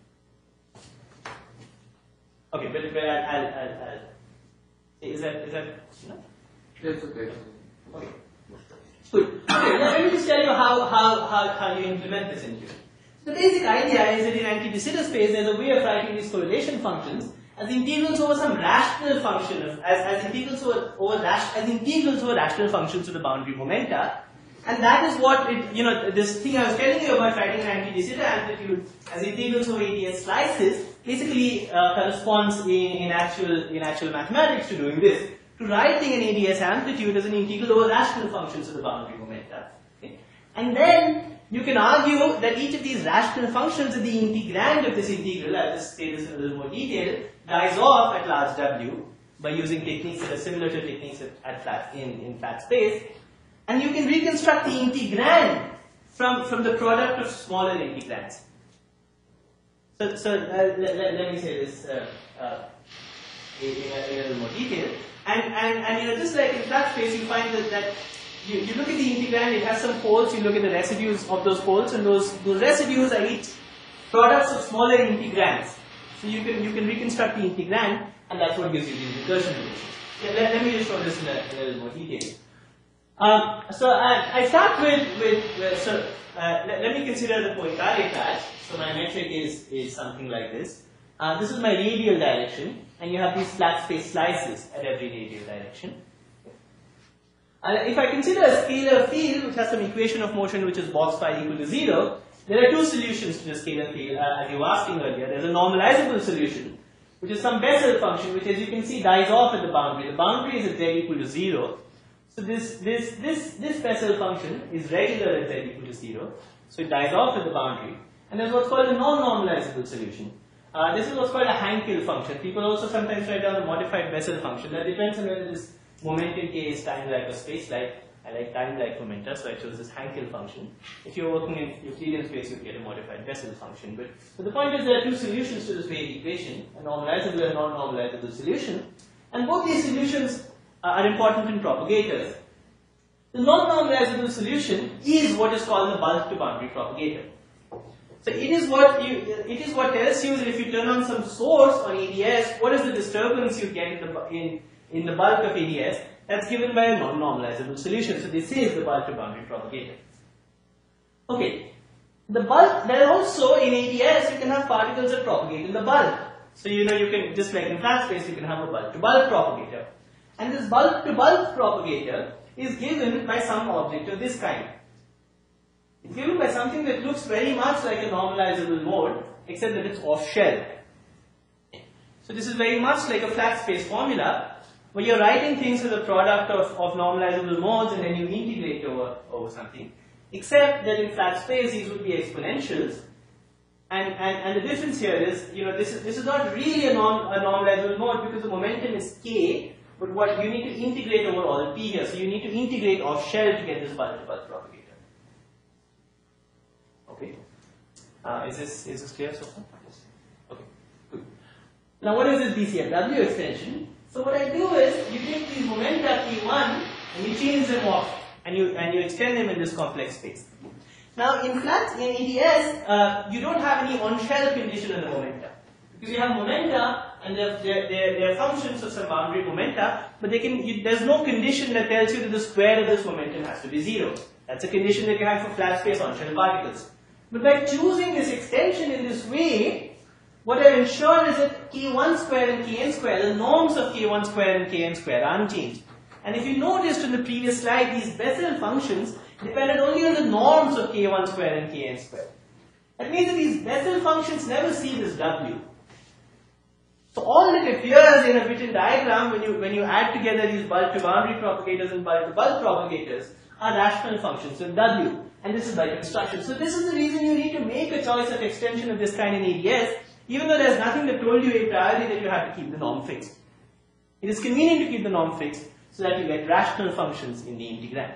Okay, but I'll is that no? It's okay. Okay. Good. Okay, let me just tell you how you implement this intuition. The basic idea is that in anti-de Sitter space, there's a way of writing these correlation functions as integrals over some rational function as integrals over rational functions to the boundary momenta, and that is what this thing I was telling you about writing an anti-de Sitter amplitude as integrals over ADS slices basically corresponds in actual mathematics to doing this, to writing an ADS amplitude as an integral over rational functions to the boundary momenta. Okay? And then you can argue that each of these rational functions of the integrand of this integral, I'll just say this in a little more detail, dies off at large W by using techniques that are similar to techniques in flat space, and you can reconstruct the integrand from the product of smaller integrands. So let me say this in a little more detail, and just like in flat space, you find that you look at the integrand, it has some poles, you look at the residues of those poles, and those residues are each products of smaller integrands. So you can reconstruct the integrand, and that's what gives you the recursion relation. Yeah, let me just show this in a little more detail. So I start with let me consider the Poincare patch. So my metric is something like this. This is my radial direction, and you have these flat space slices at every radial direction. If I consider a scalar field which has some equation of motion which is box phi equal to 0, there are two solutions to the scalar field as you were asking earlier. There's a normalizable solution, which is some Bessel function, which as you can see dies off at the boundary. The boundary is at z equal to 0. So this Bessel function is regular at z equal to 0. So it dies off at the boundary. And there's what's called a non-normalizable solution. This is what's called a Hankel function. People also sometimes write down a modified Bessel function. That depends on whether this momentum k is time-like or space-like. I like time-like momenta, so I chose this Hankel function. If you're working in Euclidean space, you get a modified Bessel function. But the point is there are two solutions to this wave equation, a normalizable and non-normalizable solution. And both these solutions are important in propagators. The non-normalizable solution is what is called the bulk to boundary propagator. So it is what tells you that if you turn on some source on ADS, what is the disturbance you get in the bulk of ADS? That's given by a non-normalizable solution. So this is the bulk to boundary propagator. Okay. The bulk, then also in ADS you can have particles that propagate in the bulk. So you can, just like in flat space, you can have a bulk to bulk propagator. And this bulk to bulk propagator is given by some object of this kind. It's given by something that looks very much like a normalizable mode, except that it's off shell. So this is very much like a flat space formula, where you're writing things as a product of normalizable modes and then you integrate over something. Except that in flat space these would be exponentials, And the difference here is, this is not really a normalizable mode because the momentum is k, but what you need to integrate over all p here. So you need to integrate off shell to get this bulk-to-bulk propagator. Okay. Is this clear so far? Yes. Okay. Good. Now what is this BCFW extension? So what I do is you take these momenta p1 and you change them off and you extend them in this complex space. Now in EDS, you don't have any on-shell condition in the momenta. Because you have momenta and they're functions of some boundary momenta, but there's no condition that tells you that the square of this momentum has to be 0. That's a condition that you have for flat space on-shell particles. But by choosing this extension in this way, what I've ensured is that k1 square and kn square, the norms of k1 square and kn square are unchanged. And if you noticed in the previous slide, these Bessel functions depended only on the norms of k1 square and kn square. That means that these Bessel functions never see this w. So all that appears in a Witten diagram when you add together these bulk-to-boundary propagators and bulk-to-bulk propagators are rational functions of w. And this is by construction. So this is the reason you need to make a choice of extension of this kind in ADS, even though there's nothing that told you a priori that you have to keep the norm fixed. It is convenient to keep the norm fixed so that you get rational functions in the integrand.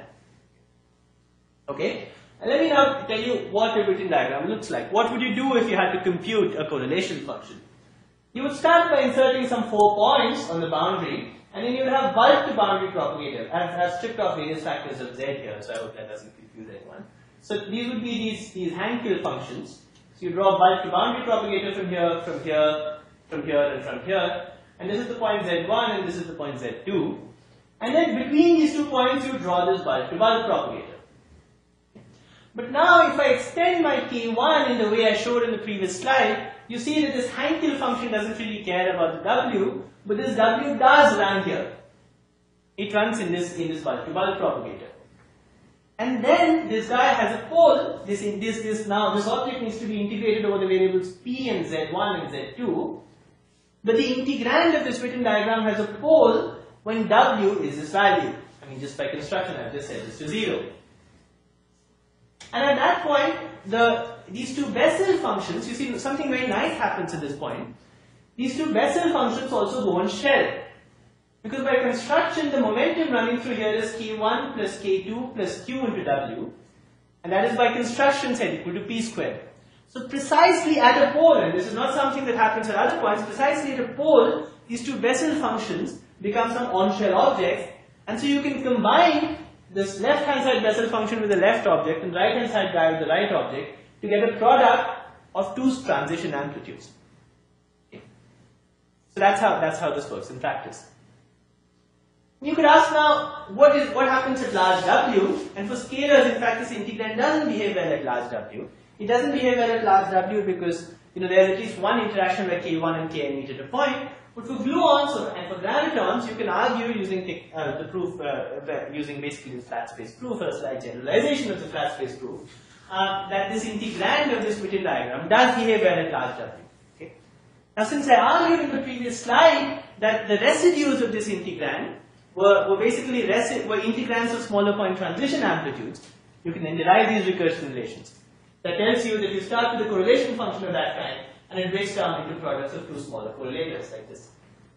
Okay? And let me now tell you what a Witten diagram looks like. What would you do if you had to compute a correlation function? You would start by inserting some 4 points on the boundary, and then you would have bulk-to-boundary propagator. I've stripped off various factors of z here, so I hope that doesn't confuse anyone. So these would be these Hankel functions. So you draw a bulk-to-boundary propagator from here, from here, from here, and from here. And this is the point z1 and this is the point z2. And then between these 2 points you draw this bulk-to-bulk propagator. But now if I extend my k1 in the way I showed in the previous slide, you see that this Hankel function doesn't really care about the w, but this w does run here. It runs in this bulk-to-bulk propagator. And then this guy has a pole. This object needs to be integrated over the variables p and z1 and z2. But the integrand of this Witten diagram has a pole when w is this value. I mean, just by construction, I've just set this to 0. And at that point, these 2 Bessel functions, you see something very nice happens at this point. These 2 Bessel functions also go on shell. Because by construction, the momentum running through here is k1 plus k2 plus q into w. And that is by construction set equal to p squared. So precisely at a pole, and this is not something that happens at other points, precisely at a pole, these 2 Bessel functions become some on-shell objects. And so you can combine this left-hand side Bessel function with the left object and right-hand side guy with the right object to get a product of 2 transition amplitudes. Okay. So that's how this works in practice. You could ask now, what happens at large w? And for scalars, in fact, this integrand doesn't behave well at large w. It doesn't behave well at large w because there's at least one interaction where k1 and kn meet at a point. But for gluons and for gravitons, you can argue using the proof, using basically the flat space proof, or a slight generalization of the flat space proof, that this integrand of this Witten diagram does behave well at large w. Okay? Now, since I argued in the previous slide that the residues of this integrand were basically integrands of smaller point transition amplitudes, you can then derive these recursion relations. That tells you that you start with a correlation function of that kind, and it breaks down into products of 2 smaller correlators like this.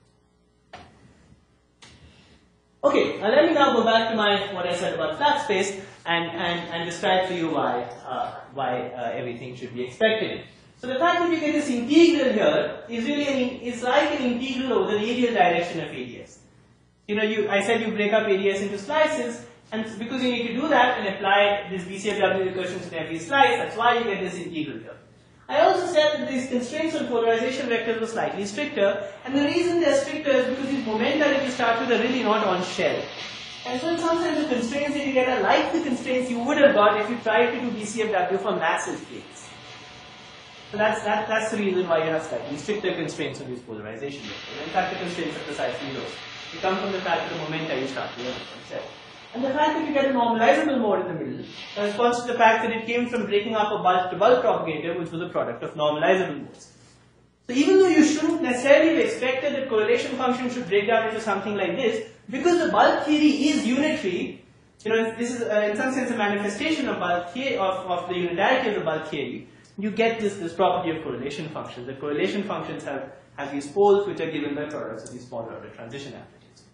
Okay, now let me now go back to what I said about flat space and describe to you why everything should be expected. So the fact that you get this integral here is really like an integral over the radial direction of ADS. I said you break up ADS into slices, and because you need to do that and apply this BCFW recursions in every slice, that's why you get this integral here. I also said that these constraints on polarization vectors were slightly stricter, and the reason they're stricter is because these momenta that you start with are really not on shell. And so in some sense the constraints that you get are like the constraints you would have got if you tried to do BCFW for massive plates. So that's the reason why you have slightly stricter constraints on these polarization vectors. In fact, the constraints are precisely those. They come from the fact that the momenta you start with on shell. And the fact that you get a normalizable mode in the middle corresponds to the fact that it came from breaking up a bulk-to-bulk propagator, which was a product of normalizable modes. So even though you shouldn't necessarily be expected that correlation function should break down into something like this, because the bulk theory is unitary, this is in some sense a manifestation of bulk theory, of the unitarity of the bulk theory. you get this property of correlation functions. The correlation functions have these poles which are given by products of these small order transition amplitudes.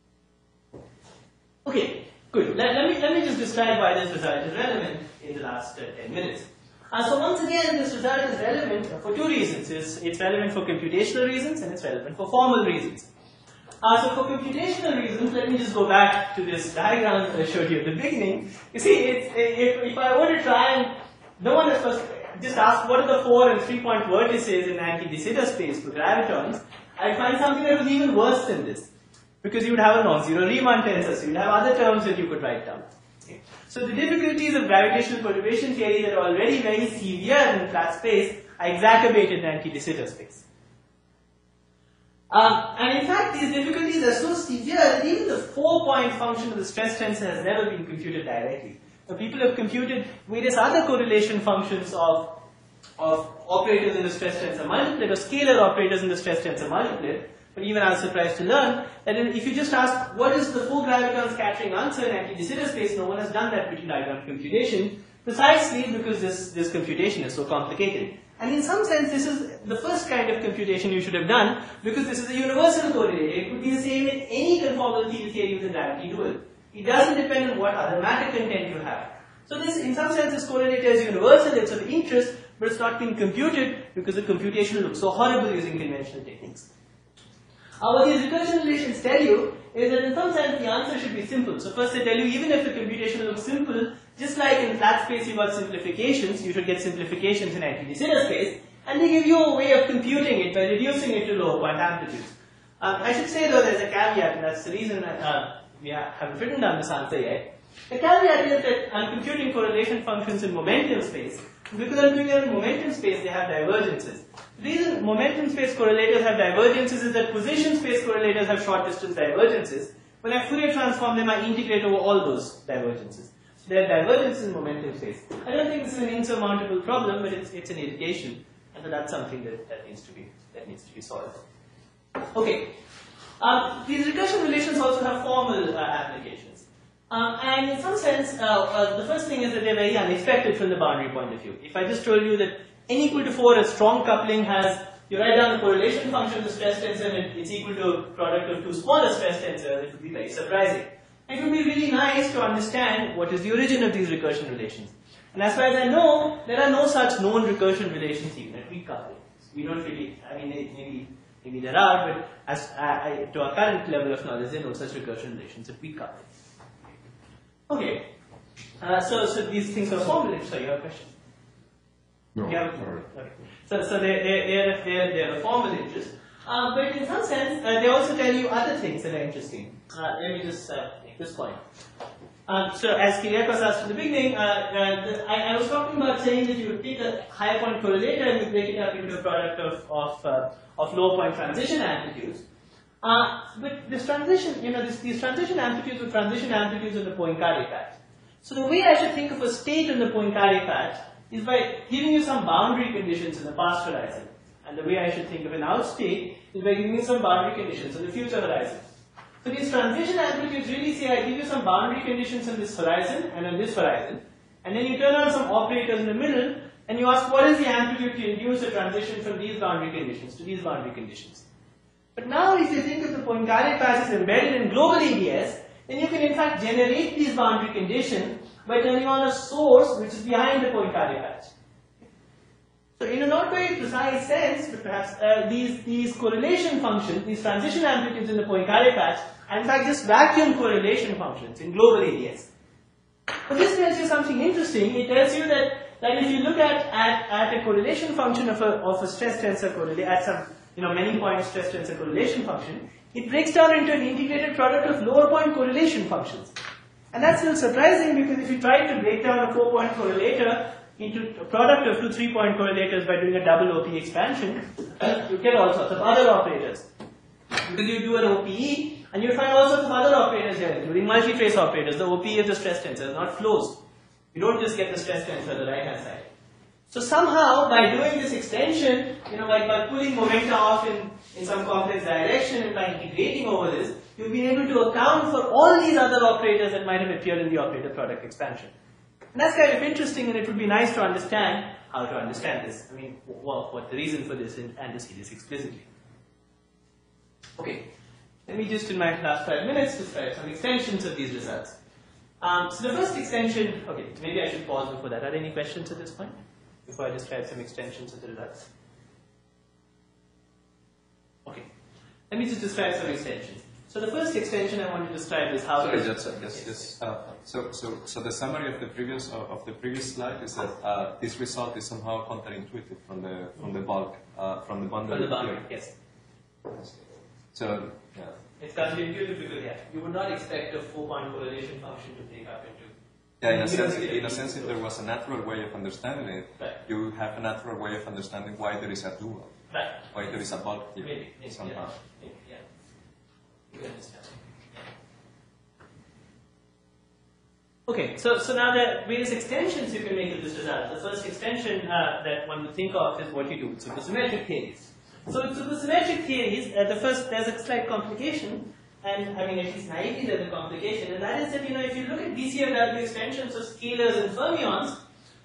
Okay, good. Let me just describe why this result is relevant in the last 10 minutes. So once again, this result is relevant for two reasons. It's relevant for computational reasons and it's relevant for formal reasons. So for computational reasons, let me just go back to this diagram that I showed you at the beginning. You see, if I were to try and, no one has first just asked what are the 4 and 3 point vertices in anti-de Sitter space for gravitons, I'd find something that was even worse than this. Because you would have a non-zero Riemann tensor, so you'd have other terms that you could write down. Okay. So the difficulties of gravitational perturbation theory that are already very severe in flat space are exacerbated in anti-de Sitter space. And in fact, these difficulties are so severe that even the 4-point function of the stress tensor has never been computed directly. Now, people have computed various other correlation functions of operators in the stress tensor multiplet, or scalar operators in the stress tensor multiplet. But even I was surprised to learn that if you just ask what is the 4 graviton scattering answer in anti-de Sitter space, no one has done that pretty diagram computation, precisely because this computation is so complicated. And in some sense, this is the first kind of computation you should have done, because this is a universal correlator. It could be the same in any conformal field theory with a gravity dual. It doesn't depend on what other matter content you have. So this, in some sense, this correlator is universal, it's of interest, but it's not been computed because the computation looks so horrible using conventional techniques. What these recursion relations tell you is that in some sense the answer should be simple. So first they tell you even if the computation looks simple, just like in flat space you got simplifications, you should get simplifications in anti-de Sitter space, and they give you a way of computing it by reducing it to lower point amplitudes. I should say though there's a caveat, and that's the reason we haven't written down this answer yet. The caveat is that I'm computing correlation functions in momentum space. Because I'm doing it in momentum space, they have divergences. The reason momentum space correlators have divergences is that position space correlators have short distance divergences. When I Fourier transform them, I integrate over all those divergences. So there are divergences in momentum space. I don't think this is an insurmountable problem, but it's an irritation, and so that's something that needs to be solved. Okay. These recursion relations also have formal applications. And in some sense, the first thing is that they're very unexpected from the boundary point of view. If I just told you that n equal to 4 as strong coupling has, you write down the correlation function of the stress tensor and it's equal to a product of 2 smaller stress tensors, it would be very surprising. It would be really nice to understand what is the origin of these recursion relations. And as far as I know, there are no such known recursion relations even at weak coupling. We don't really, I mean, maybe there are, but as to our current level of knowledge, there are no such recursion relations at weak coupling. Okay, so these things are formal. So you have a question? No, Yeah. sorry. Okay. So they're a formal interest. But in some sense, they also tell you other things that are interesting. Let me just take this point. So as Kyriakos asked in the beginning, I was talking about saying that you would take a higher point correlator and you break it up into a product of low point transition amplitudes. But this transition, these transition amplitudes are transition amplitudes of the Poincaré patch. So the way I should think of a state in the Poincaré patch is by giving you some boundary conditions in the past horizon. And the way I should think of an out state is by giving you some boundary conditions in the future horizon. So these transition amplitudes really say I give you some boundary conditions on this horizon and on this horizon, and then you turn on some operators in the middle, and you ask what is the amplitude to induce a transition from these boundary conditions to these boundary conditions. But now if you think of the Poincaré patch as embedded in global ADS, then you can in fact generate these boundary conditions by turning on a source which is behind the Poincaré patch. So in a not very precise sense, but perhaps these correlation functions, these transition amplitudes in the Poincaré patch, are in fact just vacuum correlation functions in global ADS. But this tells you something interesting. It tells you that if you look at a correlation function of a stress tensor correlation, at some many point stress tensor correlation function, it breaks down into an integrated product of lower point correlation functions. And that's a little surprising because if you try to break down a 4-point correlator into a product of 2 3-point correlators by doing a double OP expansion, you get all sorts of other operators. Because you do an OPE, and you find all sorts of other operators here, including multi-trace operators. The OPE of the stress tensor is not flows. You don't just get the stress tensor on the right-hand side. So somehow, by doing this extension, by pulling momenta off in some complex direction and by integrating over this, you'll be able to account for all these other operators that might have appeared in the operator product expansion. And that's kind of interesting, and it would be nice to understand how to understand this. I mean, what the reason for this and to see this explicitly. Okay, let me just in my last 5 minutes describe some extensions of these results. So the first extension, okay, maybe I should pause before that. Are there any questions at this point? Before I describe some extensions of the results? Okay, let me just describe some extensions. So the first extension I want to describe is how. Sorry, so the summary of the previous slide is that this result is somehow counterintuitive from the bulk from the bundle. From the bundle, yes. So yeah. It's counterintuitive because you would not expect a 4-point correlation function to take up into. Yeah, in a sense, if there was a natural way of understanding it, right. You have a natural way of understanding why there is a dual, right. Why there is a bulk here Maybe somehow. Yeah. You understand. Okay, so now there are various extensions you can make of this result. The first extension that one would think of is what you do with supersymmetric theories. So with supersymmetric theories, there's a slight complication, and I mean at least naively there's a complication, and that is that if you look at BCFW extensions of scalars and fermions,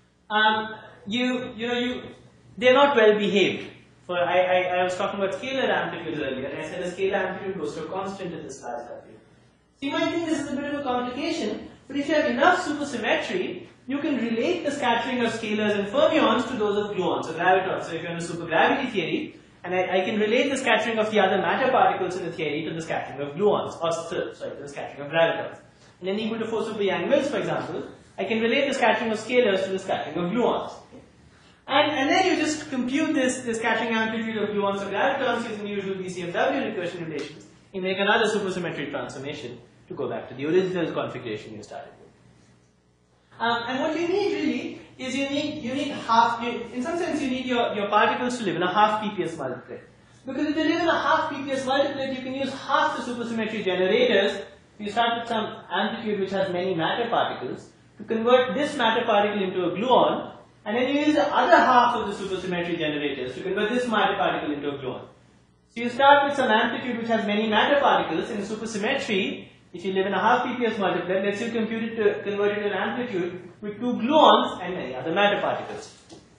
they're not well behaved. I was talking about scalar amplitudes earlier, and I said the scalar amplitude goes to a constant in this class W. So you might think this is a bit of a complication, but if you have enough supersymmetry, you can relate the scattering of scalars and fermions to those of gluons or gravitons. So if you're in a supergravity theory, and I can relate the scattering of the other matter particles in the theory to the scattering of gluons, or to the scattering of gravitons. In n equal to 4 super Yang mills, for example, I can relate the scattering of scalars to the scattering of gluons. And then you just compute the scattering amplitude of gluons or gravitons using the usual BCFW recursion relations. You make another supersymmetry transformation to go back to the original configuration you started with. And what you need really is you need half, in some sense you need your particles to live in a half PPS multiplet. Because if they live in a half PPS multiplet, you can use half the supersymmetry generators. You start with some amplitude which has many matter particles to convert this matter particle into a gluon, and then you use the other half of the supersymmetry generators to convert this matter particle into a gluon. So you start with some amplitude which has many matter particles in supersymmetry. If you live in a half PPS multiplet, let's say convert it to an amplitude with 2 gluons and many other matter particles.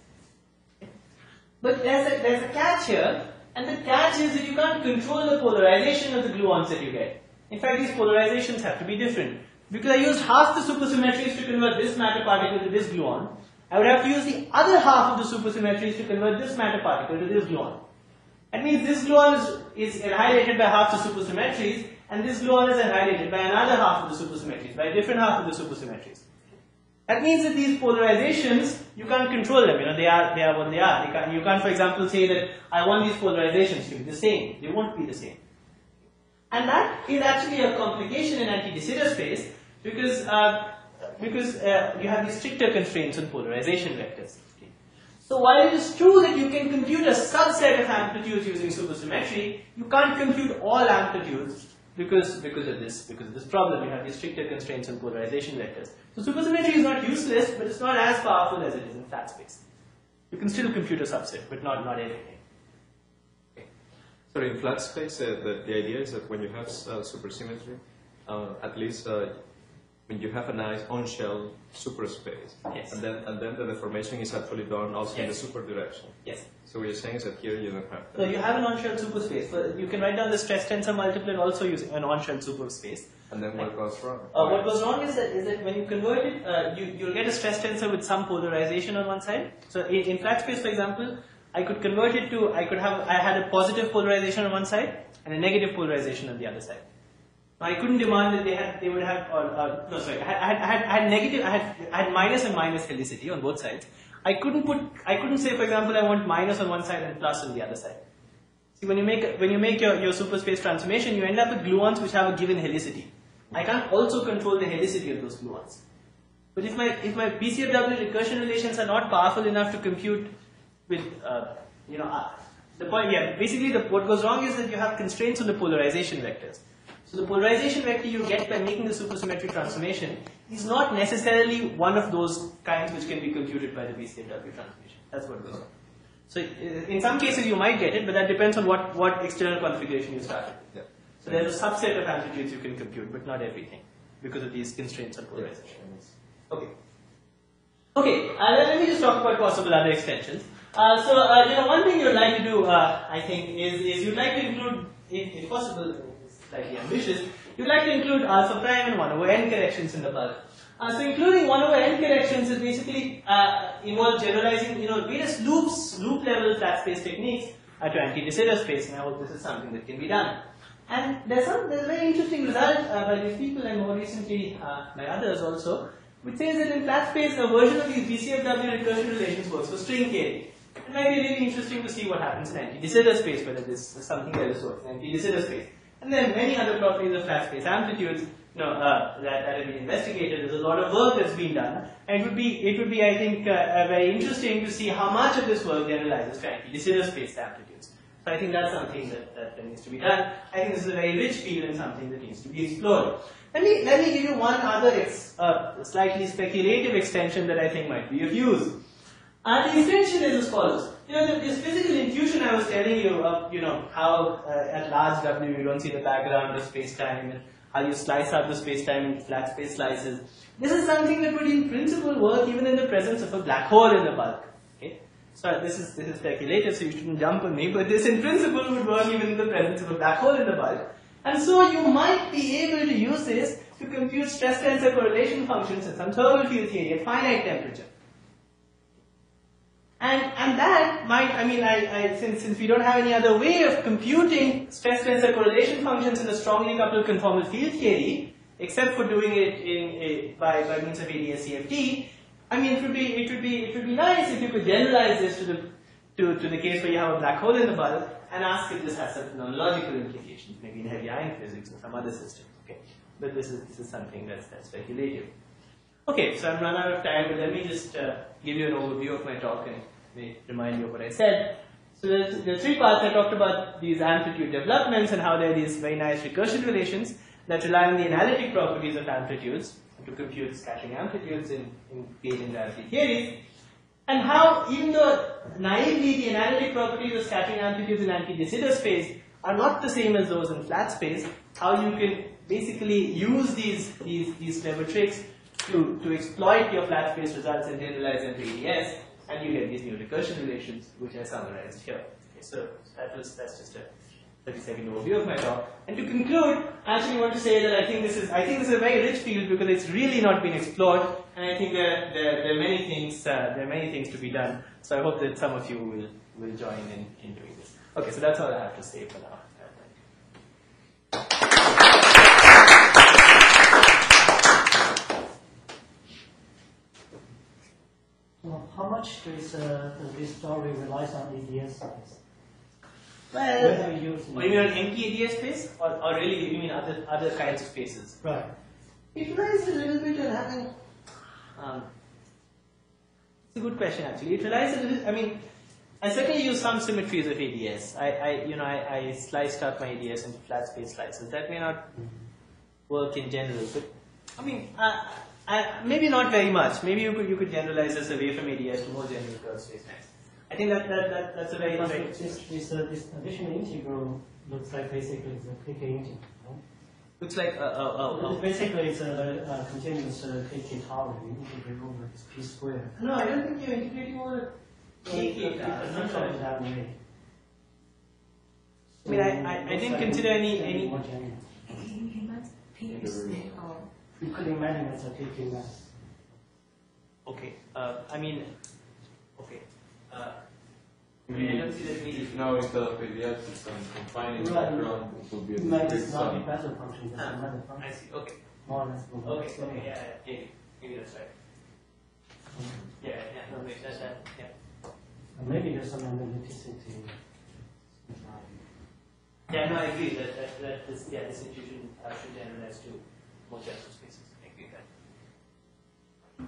But there's a catch here, and the catch is that you can't control the polarization of the gluons that you get. In fact, these polarizations have to be different. Because I used half the supersymmetries to convert this matter particle to this gluon, I would have to use the other half of the supersymmetries to convert this matter particle to this gluon. That means this gluon is annihilated by half the supersymmetries, and this gluon is annihilated by another half of the supersymmetries, by a different half of the supersymmetries. That means that these polarizations, you can't control them, they are what they are. You can't, for example, say that I want these polarizations to be the same. They won't be the same. And that is actually a complication in anti-de Sitter space, because you have these stricter constraints on polarization vectors. Okay. So while it is true that you can compute a subset of amplitudes using supersymmetry, you can't compute all amplitudes because of this problem. You have these stricter constraints on polarization vectors. So supersymmetry is not useless, but it's not as powerful as it is in flat space. You can still compute a subset, but not everything. Okay. So in flat space, the idea is that when you have supersymmetry, at least when you have a nice on-shell superspace, yes. and then the deformation is actually done also in the super direction. Yes. So what you're saying is that here you don't have that. So you have an on-shell superspace. So you can write down the stress tensor multiplet also using an on-shell superspace. And then what goes wrong? What goes wrong is that when you convert it, you'll get a stress tensor with some polarization on one side. So in flat space, for example, I could convert it to, I had a positive polarization on one side and a negative polarization on the other side. Now I couldn't demand that they would have, I had minus and minus helicity on both sides. I couldn't say, for example, I want minus on one side and plus on the other side. See, when you make your superspace transformation, you end up with gluons which have a given helicity. I can't also control the helicity of those gluons. But if my BCFW recursion relations are not powerful enough to compute with, the point, basically what goes wrong is that you have constraints on the polarization vectors. So the polarization vector you get by making the supersymmetric transformation is not necessarily one of those kinds which can be computed by the BCFW transformation. That's what goes on. So in some cases you might get it, but that depends on what external configuration you start with. Yeah. So there's a subset of amplitudes you can compute, but not everything, because of these constraints on polarization. Okay. Okay, let me just talk about possible other extensions. One thing you'd like to do, I think, is you'd like to include, if possible, slightly ambitious, you'd like to include alpha prime and 1 over n corrections in the bulk. So including 1 over n corrections is basically involves generalizing, various loop level flat space techniques to anti-de Sitter space, and I hope this is something that can be done. And there's a very interesting result by these people, and more recently by others also, which says that in flat space, a version of these BCFW recursion relations works for string theory. It might be really interesting to see what happens in anti-de Sitter space, whether this is something else works in anti-de Sitter space. And then many other properties of flat space amplitudes that have been investigated. There's a lot of work that's been done, and it would be I think, very interesting to see how much of this work generalizes to anti-de Sitter space amplitudes. So I think that's something that needs to be done. I think this is a very rich field and something that needs to be explored. Let me give you one other slightly speculative extension that I think might be of use. The extension is as follows. This physical intuition I was telling you of, how at large W you don't see the background of space-time, and how you slice out the space-time into flat space slices. This is something that would in principle work even in the presence of a black hole in the bulk. Okay? So this is speculative, so you shouldn't jump on me, but this in principle would work even in the presence of a black hole in the bulk. And so you might be able to use this to compute stress tensor correlation functions in some thermal field theory at finite temperature. And that might, since we don't have any other way of computing stress tensor correlation functions in a strongly coupled conformal field theory, except for doing it by means of ADS-CFT, it would be nice if you could generalize this to the case where you have a black hole in the bulk and ask if this has some non-logical implications, maybe in heavy ion physics or some other system. Okay, but this is something that's speculative. Okay, so I'm run out of time, but let me just give you an overview of my talk and remind you of what I said. So there are three parts. I talked about these amplitude developments and how there are these very nice recursion relations that rely on the analytic properties of amplitudes to compute scattering amplitudes in Gauge gravity theories, and how, even though naively the analytic properties of scattering amplitudes in anti-de Sitter space are not the same as those in flat space, how you can basically use these clever tricks to exploit your flat space results and generalize them to ADS, and you get these new recursion relations, which I summarized here. Okay, so that's just a 30-second overview of my talk. And to conclude, I actually want to say that I think this is a very rich field because it's really not been explored, and I think there are many things to be done. So I hope that some of you will join in doing this. Okay, so that's all I have to say for now. Well, how much does this story relies on ADS space? Well, you mean on empty ADS space, or really you mean other kinds of spaces? Right. It relies a little bit on having. It's a good question actually. It relies a little. I certainly use some symmetries of ADS. I sliced out my ADS into flat space slices. That may not work in general, but maybe not very much. Maybe you could generalize this away from ADS to more general curved space times. I think that's a very this additional integral looks like basically it's a KK integral. No? Looks like basically it's a continuous KK tower. You integrate over this p squared. No, I don't think you're integrating over KK tower. I'm not sure that way. I didn't consider any. More general. You could imagine it's a KK mass. Okay. Okay. I don't see that If now instead of ADS it's confining background, it will be a It's discrete not a sum. Bessel function, it's another function. I see. Okay. More or less. Okay. Yeah. Maybe that's right. Yeah. No, wait. That's that. Yeah. Maybe there's some analyticity. Yeah. No, I agree that this institution should generalize to more general spaces. I agree with that.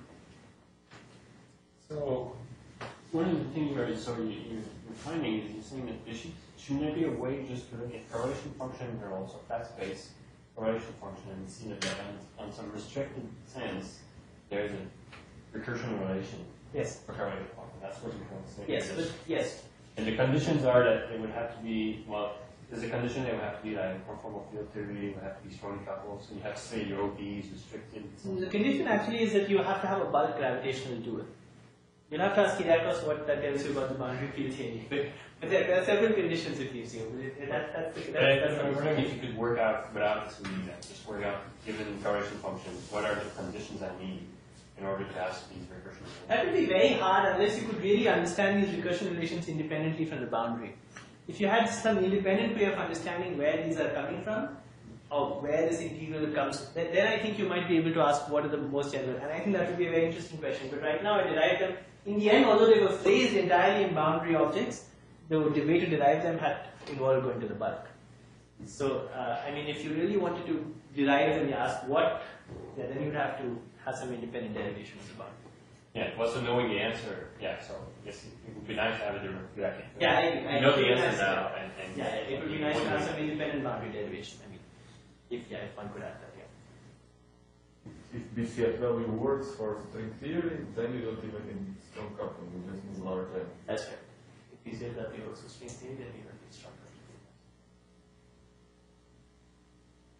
So, one of the things you're finding is you're saying that shouldn't there be a way just to look at correlation function and also flat space correlation function and see that on some restricted sense there's a recursion relation Yes. for correlation function. That's what you're trying to say. Yes. But yes. And the conditions are that it would have to be, well, there's a condition that would have to be like conformal field theory, it would have to be strongly coupled, so you have to say your OB is restricted. The condition actually is that you have to have a bulk gravitational dual. You'll have to ask Kyriakos what that tells you about the boundary field theory. But there are several conditions it gives you. I'm wondering if you could work out, without assuming that, just work out, given Gaussian functions, what are the conditions I need in order to ask these recursion relations? That would be very hard unless you could really understand these recursion relations independently from the boundary. If you had some independent way of understanding where these are coming from, or where this integral comes, then I think you might be able to ask what are the most general. And I think that would be a very interesting question. But right now I derived them, in the end, although they were phrased entirely in boundary objects, the way to derive them had involved going to the bulk. So, I mean, if you really wanted to derive them, you ask what, then you'd have to have some independent derivation of the boundary. Yeah, well, so knowing the answer, yeah, so yes, it would be nice to have a different reaction. Yeah, I know the answer now, and yeah, it would be nice to have some independent boundary derivation. I mean, if one could have that, yeah. If BCFW works for string theory, then you don't even need strong coupling, you just need large M. That's right. If BCFW works for string theory, then you don't need strong coupling.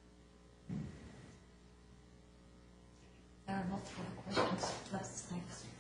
There are multiple questions. Thanks.